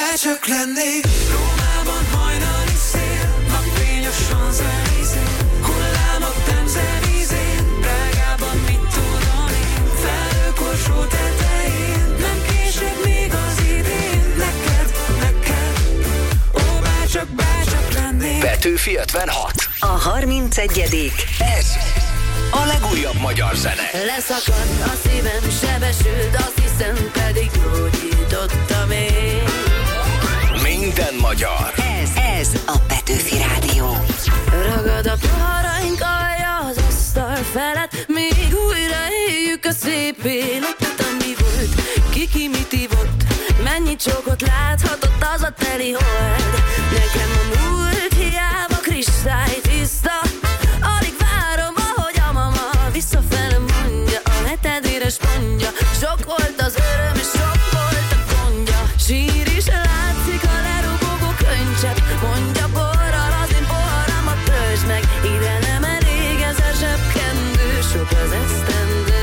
bárcsak lennék. Rómában hajnali szél, napfény a Champs-Élysées, hullámok Temze vízén, Prágában mit tudom én, felhőkorsó tetején, nem kések még az idén, neked, neked, ó bárcsak, bárcsak lennék. Petőfi ötvenhat. A harmincegyedik Ez a legújabb magyar zene. Leszakadt a szívem, sebesült, azt hiszem, pedig gyógyítottam én. Minden magyar. Ez, ez a Petőfi Rádió. Ragad a poharaink alja az asztal felett, még újra éljük a szép életet, ami volt. Kiki mit ivott, mennyi csókot láthatott az a teli hold. Nekem a múlt hiába kristálytiszta, alig várom, ahogy a mama visszafele mondja, a hetedére spondja. Sok volt az öröm és sok volt a gondja. Sír is látszik a lerobogó könycsepp, mondja borral az én poharamat töltsd meg. Ide nem elég ezer zsebkendő, sok az esztendő.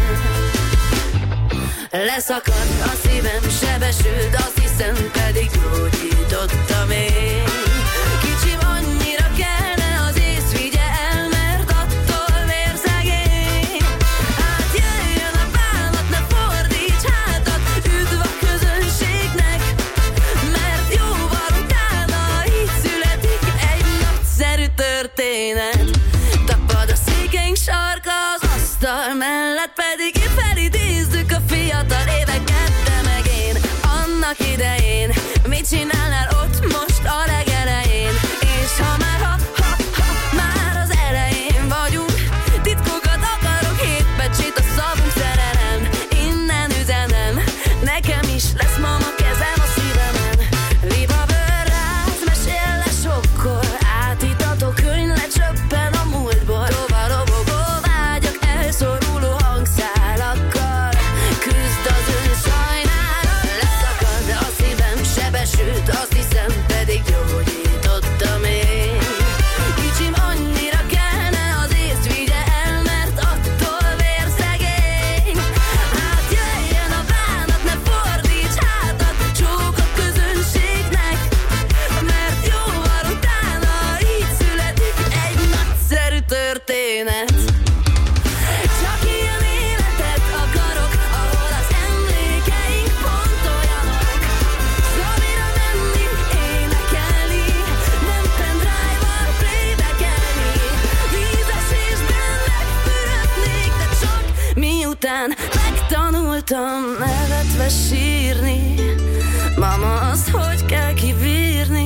Leszakadt a szívem, sebesült, azt hiszem, pedig gyógyítottam én. Kicsim annyira kellene, az ész vigye el, mert attól vérzegény. Hát jöjjön a bánat, ne fordíts hátat, üdv a közönségnek, mert jóval utána így születik egy nagyszerű történet. Tapad a székeink sarka az asztal mellett, pedig épp felidézzük a fiatal éveket, de meg én annak idején mit csinálnál ott most a legelején? És ha már, ha, ha, ha, már az elején vagyunk, titkokat akarok, hét pecsit a szavunk szerelem. Innen üzenem, nekem is lesz mama kezem a szívemen. Liba bőrráz, mesél le sokkor, átítató könyv lecsöppen a múltból. Tovarobogó vágyak, elszoruló hangszálakkal, küzd az ön sajnálat. Leszakad a szívem, sebesült, azt hiszem, pedig gyógyítottam én. Kicsim annyira kellene, az ész vigye el, mert attól vérzegény. Hát jöjjön a bánat, ne fordíts hátat, csók a közönségnek, mert jóval utána így születik egy nagyszerű történet. Csak ilyen életet akarok, ahol az emlékeink pont olyanok. Szomira menni, énekelni, nem pendrive-val playback-elni. Vízesésben megfürödnék, de csak miután megtanultam nevetve sírni. Mama, azt hogy kell kibírni?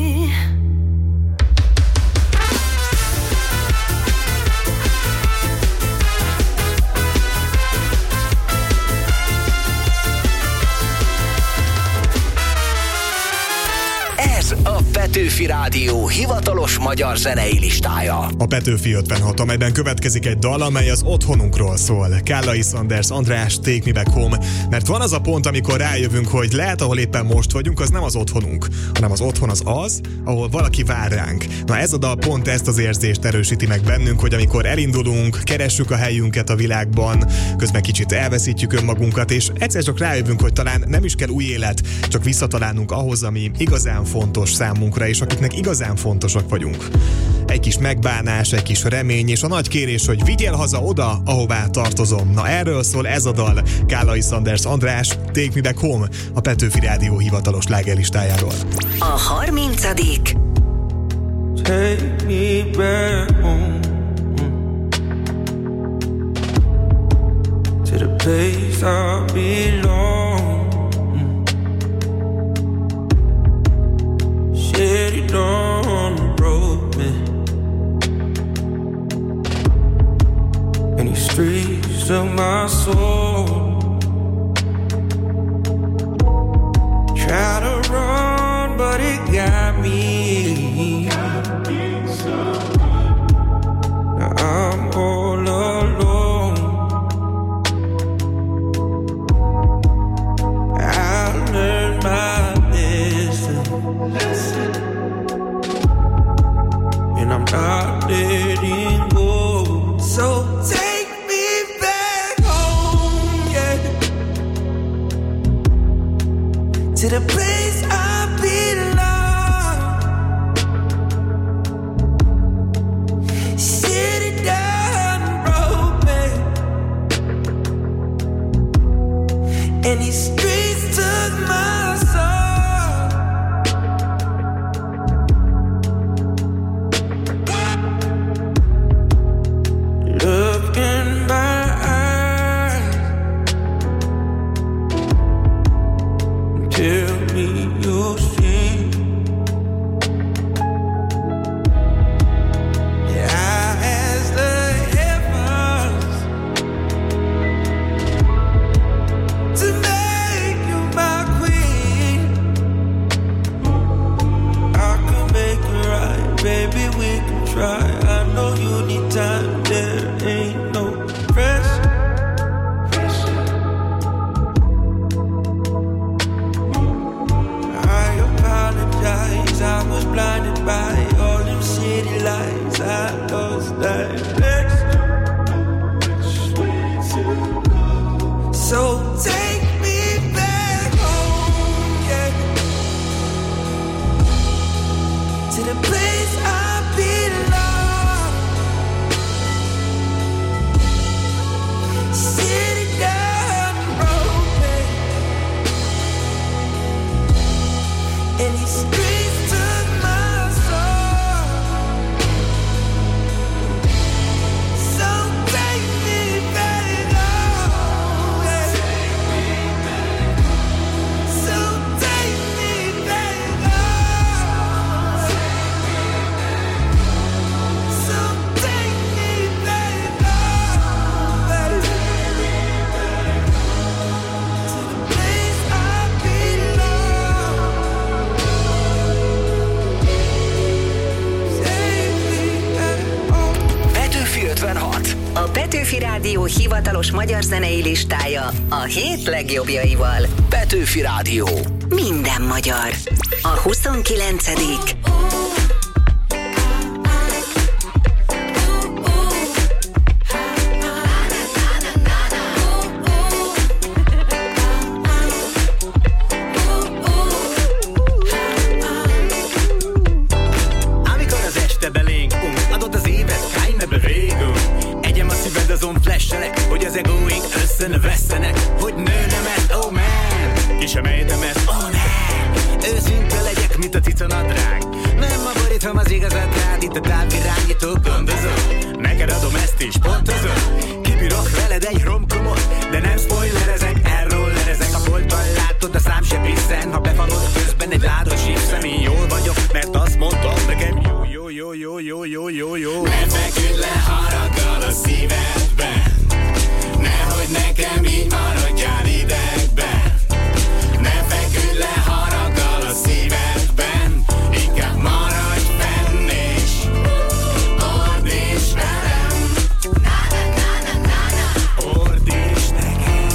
Ez a Petőfi Rádió hivatalos magyar zenei listája. A Petőfi ötvenhat, amelyben következik egy dal, amely az otthonunkról szól. Kállai Sanders, András, Take Me Back Home. Mert van az a pont, amikor rájövünk, hogy lehet, ahol éppen most vagyunk, az nem az otthonunk, hanem az otthon az az, ahol valaki vár ránk. Na ez a dal pont ezt az érzést erősíti meg bennünk, hogy amikor elindulunk, keressük a helyünket a világban, közben kicsit elveszítjük önmagunkat, és egyszer csak rájövünk, hogy talán nem is kell új élet, csak visszatalálnunk ahhoz, ami igazán fontos számunkra, és akiknek igazán fontosak vagyunk. Egy kis megbánás, egy kis remény, és a nagy kérés, hogy vigyél haza oda, ahová tartozom. Na erről szól ez a dal. Kállai Sanders, András, Take Me Back Home, a Petőfi Rádió hivatalos slágerlistájáról. A harmincadik Take me back home to the place I belong. Shed it on the road, man. In these streets of my soul, try to run, but it got me. Now I'm all alone. I learned my lesson, and I'm not letting go. So take me back home, yeah, to the place I belong. And these streets took my soul. Look in my eyes, tell me you'll see. Yeah, I ask the heavens to make you my queen. I can make it right, baby, we can try. I know you need time, there ain't no pressure. I apologize, I was blinded by all them city lights. I lost direction. So take me back home, yeah, to the place I belong. City down the road, babe. And these streets took my soul. So take me back home, yeah. So take me back home. So take me back home, baby. To the place I belong. Take me back home. Petőfi ötvenhat. A Petőfi Rádió hivatalos magyar zenei listája a hét legjobbjaival. Petőfi Rádió. Minden magyar. A huszonkilencedik Amikor az este belénk unk, adott az évet, kány ne bewegünk. Egyem a szíved azon flashelek, hogy az egóink összenövesztenek. Hogy nőnem ezt, oh man, ki sem ejtem ezt, oh nem. Őszinte legyek, mint a cicanadrág. Nem ma borítom az igazat rád, itt a távirányító gondozó. Neked adom ezt is, pontozom. Kibírok veled egy romkomot, de nem spoilerezek, elrollerezek. A boltban látod, a szám se piszen. Ha befalod közben egy ládot sípszem, én jól vagyok, mert azt mondtam nekem jó, jó, jó, jó, jó, jó, jó, jó. Ne feküdj le haraggal a szívedben, nehogy nekem így maradjál idegben. Ne feküdj le haraggal a szívedben, inkább maradj fenn és ordíts velem. Ordíts nekem.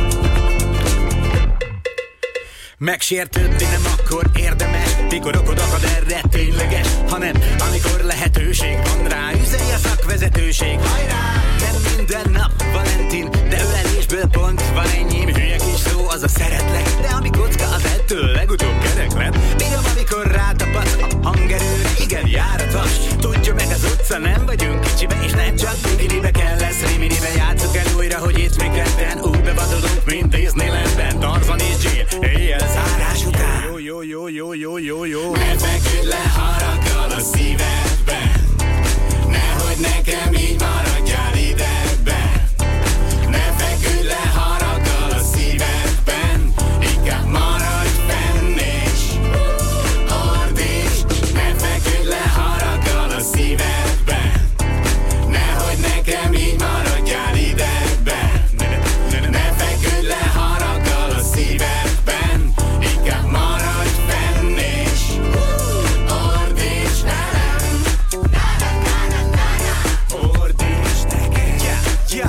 Megsértődni nem akkor érdemes, mikor okod akad erre tényleges, hanem amikor lehetőség van rá. Üzelj a szakvezetőség, hajrá! Nem minden nap Valentin, de ölelésből pont van ennyi. Hülye kis szó, az a szeretlek, de ami kocka, az ettől legutóbb kereklet. Bírom, amikor rátapadsz a hangerőre, igen, járatas. Tudja meg az utca, nem vagyunk kicsibe, és nem csak bikinibe kell lesz riminibe. Játsszuk el újra, hogy itt mi ketten úgy bevadolunk, mint Disneylandben. Tarzan és Jill, éjjel zárás után. Jó, jó, jó, jó, jó, jó, jó. Ne feküdj le haraggal a szívedben, nehogy nekem így maradjál idegben. Ne feküdj le haraggal a szívedben, inkább maradj fenn és ordíts. Ne feküdj le haraggal a szívedben, nehogy nekem így maradjál idegben. Ne feküdj le haraggal a szívedben, inkább maradj fenn és ordíts velem. Ordíts nekem. Yeah.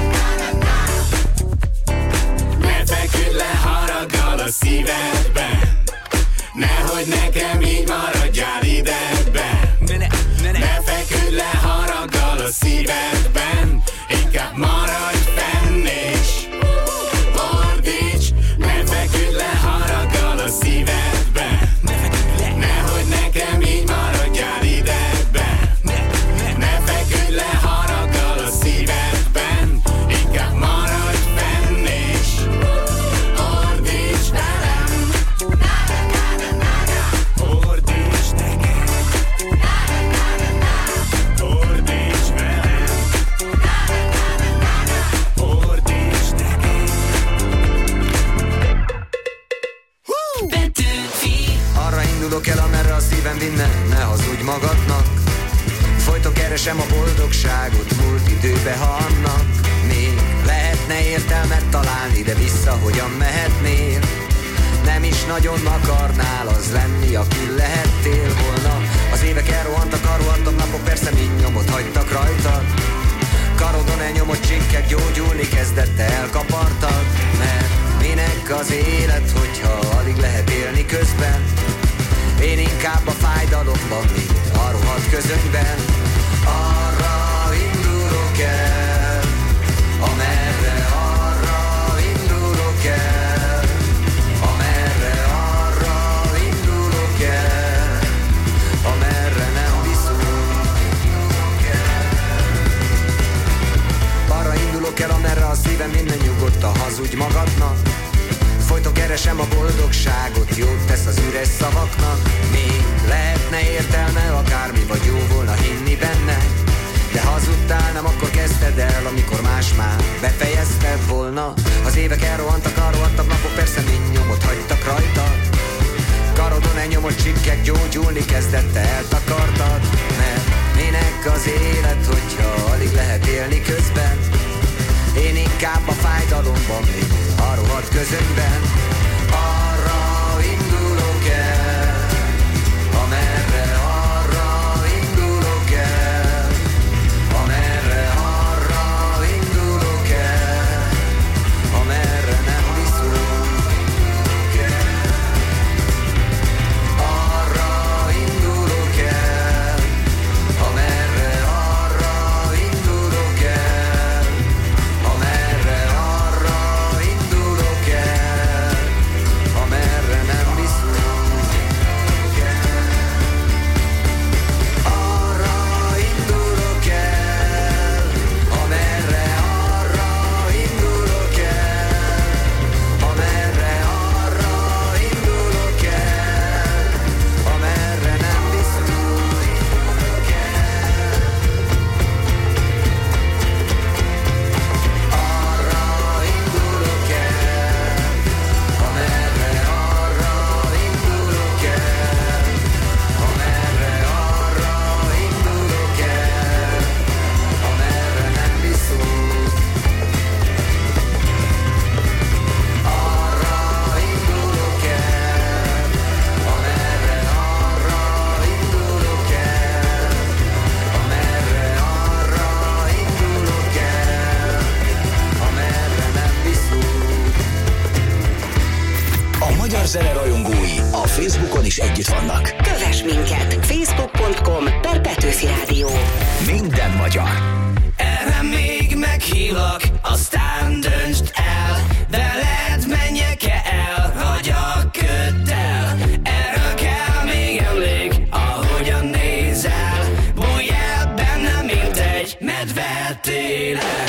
Ne feküdj le haraggal a szívedben, nehogy nekem így maradjál idegben. Ne, ne, ne, ne. Ne feküdj le haraggal a szívedben, inkább maradj fenn és ordíts. Ne feküdj le haraggal a szívedben, nehogy nekem így maradjál idegben. Ne feküdj le haraggal a szívedben, inkább maradj fenn és indulok el, amerre a szívem vinne, ne hazudj magadnak. Folyton keresem a boldogságot, múlt időbe, ha annak még lehetne értelmet találni, de vissza hogyan mehetnél? Nem is nagyon akarnál az lenni, aki lehettél volna. Az évek elrohantak, elrohantak napok, persze mind nyomot hagytak rajta. Karodon elnyomott csinkek, gyógyulni kezdett, elkapartad. Mert minek az élet, hogyha alig lehet élni közben? Én inkább a fájdalomban, mint a rohadt közönyben. Arra indulok el, amerre arra indulok el, amerre arra indulok el, amerre nem viszont. Arra indulok el, amerre a szívem minden nyugodt, a hazudj magadnak. Folyton keresem a boldogságot, jót tesz az üres szavaknak. Még lehetne értelme, akármi vagy jó volna hinni benne. De hazudtál, nem akkor kezdted el, amikor más már befejezted volna. Az évek elrohantak, elrohantak napok, persze mind nyomot hagytak rajta. Karodon elnyomott csikkek, gyógyulni kezdett, eltakartad. Mert minek az élet, hogyha alig lehet élni közben? Én inkább a fájdalomban, mint a rohadt közönyben. Arra indulok el, amerre arra indulok el, amerre arra indulok el, amerre nem viszont el. Arra indulok el, amerre arra indulok el, amerre arra indulok el, amerre nem viszont el. Arra indulok el, amerre arra indulok el, amerre arra indulok el, amerre nem viszont el. Arra indulok el, amerre arra indulok el, amerre arra indulok el, amerre nem viszont. Arra indulok el, amerre arra indulok el, amerre arra indulok el, amerre nem viszont. A magyar zene rajongói a Facebookon is együtt vannak. Kövess minket! facebook pont com per Petőfi Rádió. Minden magyar. Erre még meghívlak, aztán döntsd el, veled menjek-e el, vagy a köddel. Erről kell még emlék, ahogyan nézel, bújj el benne, mint egy medve télen.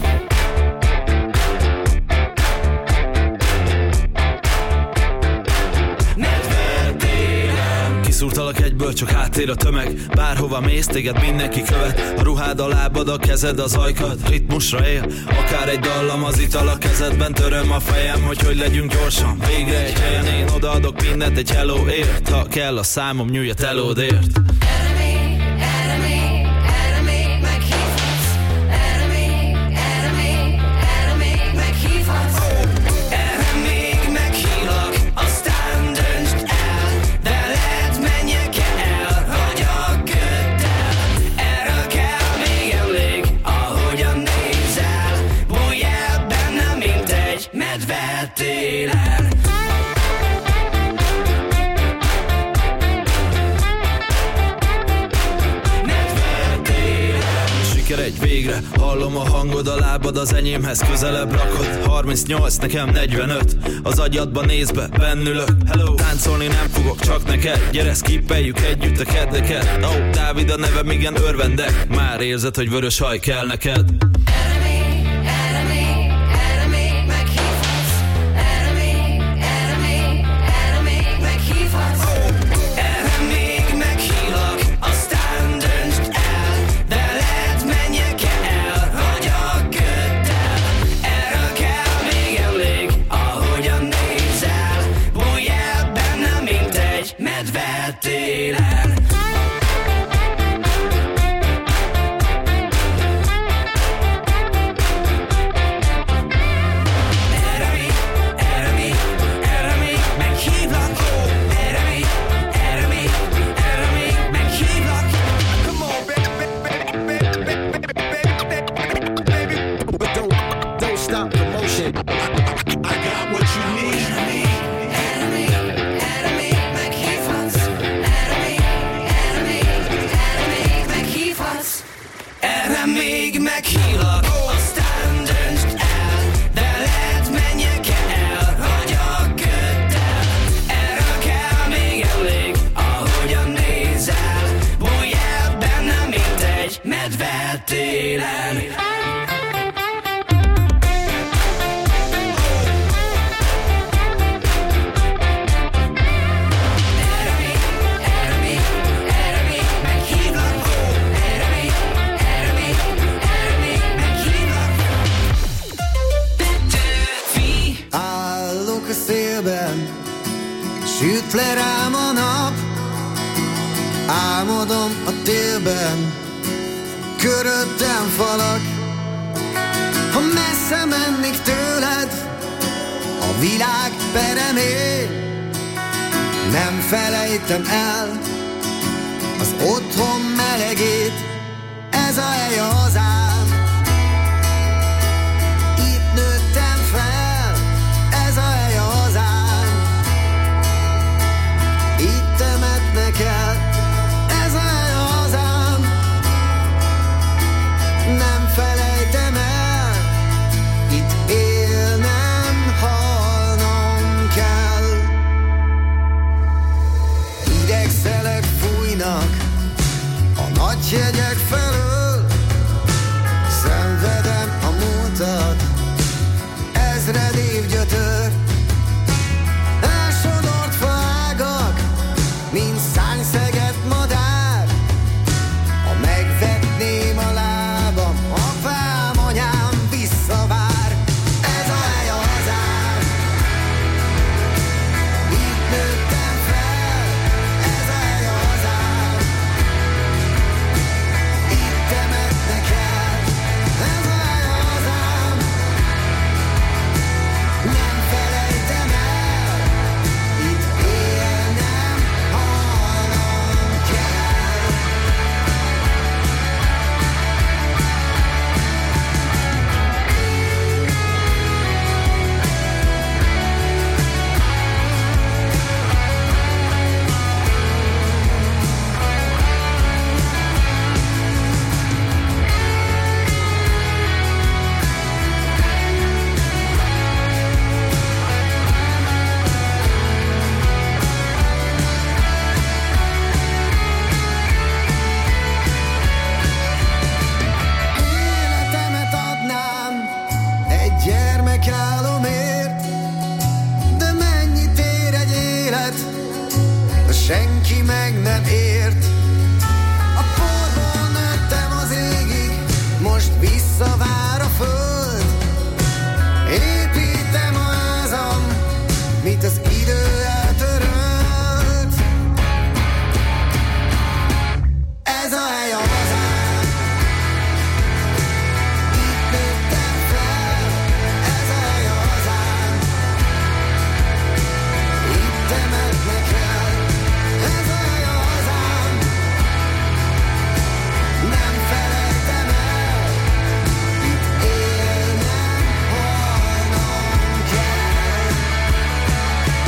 Medve télen. Kiszúrtalak egyből, csak háttér a tömeg. Bárhova mész, téged mindenki követ. A ruhád, a lábad, a kezed, az ajkad ritmusra él. Akár egy dallam, az ital a kezedben. Töröm a fejem, hogy hogy legyünk gyorsan. Végre egy helyen én odaadok mindent egy helloért. Ha kell a számom, nyújj a telódért. Erre még, erre még, erre még meghívhatsz. Erre még, erre még, erre még meghívhatsz. Erre még meghívlak, aztán döntsd el, veled menjek-e el, vagy a köddel. Erről kell még emlék, ahogyan nézel, bújj el benne, mint egy medve télen. Siker egy végre, hallom a hangod, a lábad az enyémhez közelebb rakod. harmincnyolc, nekem negyvenöt, az agyadba néz be, bennülök. Hello, táncolni nem fogok, csak neked. Gyere, skippeljük együtt a keddeket. Oh, Dávid a nevem, igen, örvendek. Már érzed, hogy vörös haj kell neked. Erre még, erre még, erre még meghívhatsz. Erre még, erre még, erre még meghívhatsz. Erre még meghívlak, aztán döntsd el, veled menjek-e el, vagy a köddel. Erről kell még emlék, ahogyan nézel, bújj el benne, mint egy medve télen. Erre még, erre még, erre még meghívlak. Erre még, erre még, erre még meghívlak. Come on, baby, baby, baby, baby, baby, baby. Don't, don't stop the motion. I got what you need. Erre még meghívlak, aztán döntsd el, de lehet menjek el, vagy a köddel. Erre kell még elég, ahogyan nézel, bújj el bennem, mint egy medve télen. Állok a szélben, süt le rám a nap, álmodom a télben, köröttem falak. Ha messze mennék tőled, a világ peremén, nem felejtem el az otthon melegét, ez a hely a hazám. Itt nőttem fel, ez a hely a hazám. Itt temetnek el, ez a hely a hazám. Nem felejtem el, itt élnem, halnom kell. Idegszelek fújnak a nagy hegyek felől, szenvedem a múltat, ezred évgyötör. Elsodort faágak, mint szányszeget madár. Ha megvetném a lábam, apám, anyám visszavár. Ez a hely a hazám. Itt nőttem fel, ez a hely a hazám. Itt temetnek el, ez a hely a hazám. Nem felejtem el, itt élnem, halnom kell. Életemet adnám egy gyermekálomért, de mennyit ér egy élet, ha senki meg nem ért. A porból nőttem az égig, most visszavár a föld. Építem a házam, mit az idő eltörölt. Ez a hely a hazám. Itt nőttem fel, ez a hely a hazám. Itt temetnek el, ez a hely a hazám. Nem felejtem el, itt élnem, halnom kell.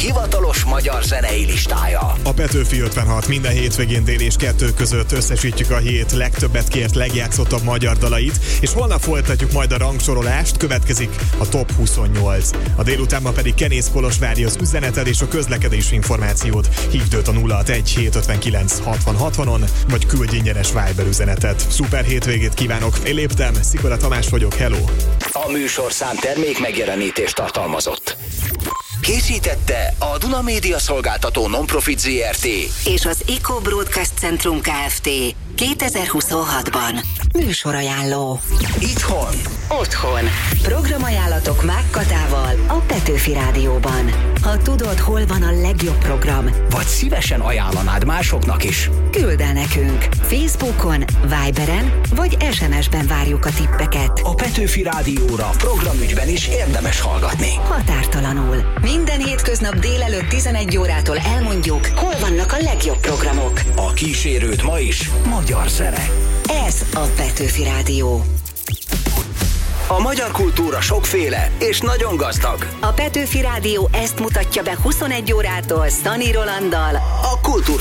hivatalos magyar zenei listája. A Petőfi ötvenhat minden hétvégén dél és kettő között összesítjük a hét legtöbbet kért, legjátszottabb magyar dalait, és holnap folytatjuk majd a rangsorolást, következik a top huszonnyolc. A délutánban pedig Kenész Kolos várja az üzeneted és a közlekedési információt. Hívd őt a nulla hatvanegy hétszázötvenkilenc hatvan hatvanon, vagy küldj ingyenes Viber üzenetet. Szuper hétvégét kívánok! Én léptem, Szikora Tamás vagyok, hello! A műsorszám termék megjelenítést tartalmazott. Készítette a Duna Média Szolgáltató Non-Profit zé er té és az Eco Broadcast Centrum Kft. kétezer-huszonhatban. Műsorajánló. Itthon. Otthon. Programajánlatok Mák Katával a Petőfi Rádióban. Ha tudod, hol van a legjobb program, Vagy szívesen ajánlanád másoknak is. küld el nekünk. Facebookon, Viberen vagy es em es-ben várjuk a tippeket. A Petőfi Rádióra programügyben is érdemes hallgatni. Határtalanul. Minden hétköznap délelőtt tizenegy órától elmondjuk, hol vannak a legjobb programok. A kísérőt ma is magyar zene. Ez a Petőfi Rádió. A magyar kultúra sokféle és nagyon gazdag. A Petőfi Rádió ezt mutatja be huszonegy órától Szani Rolanddal, A kultúr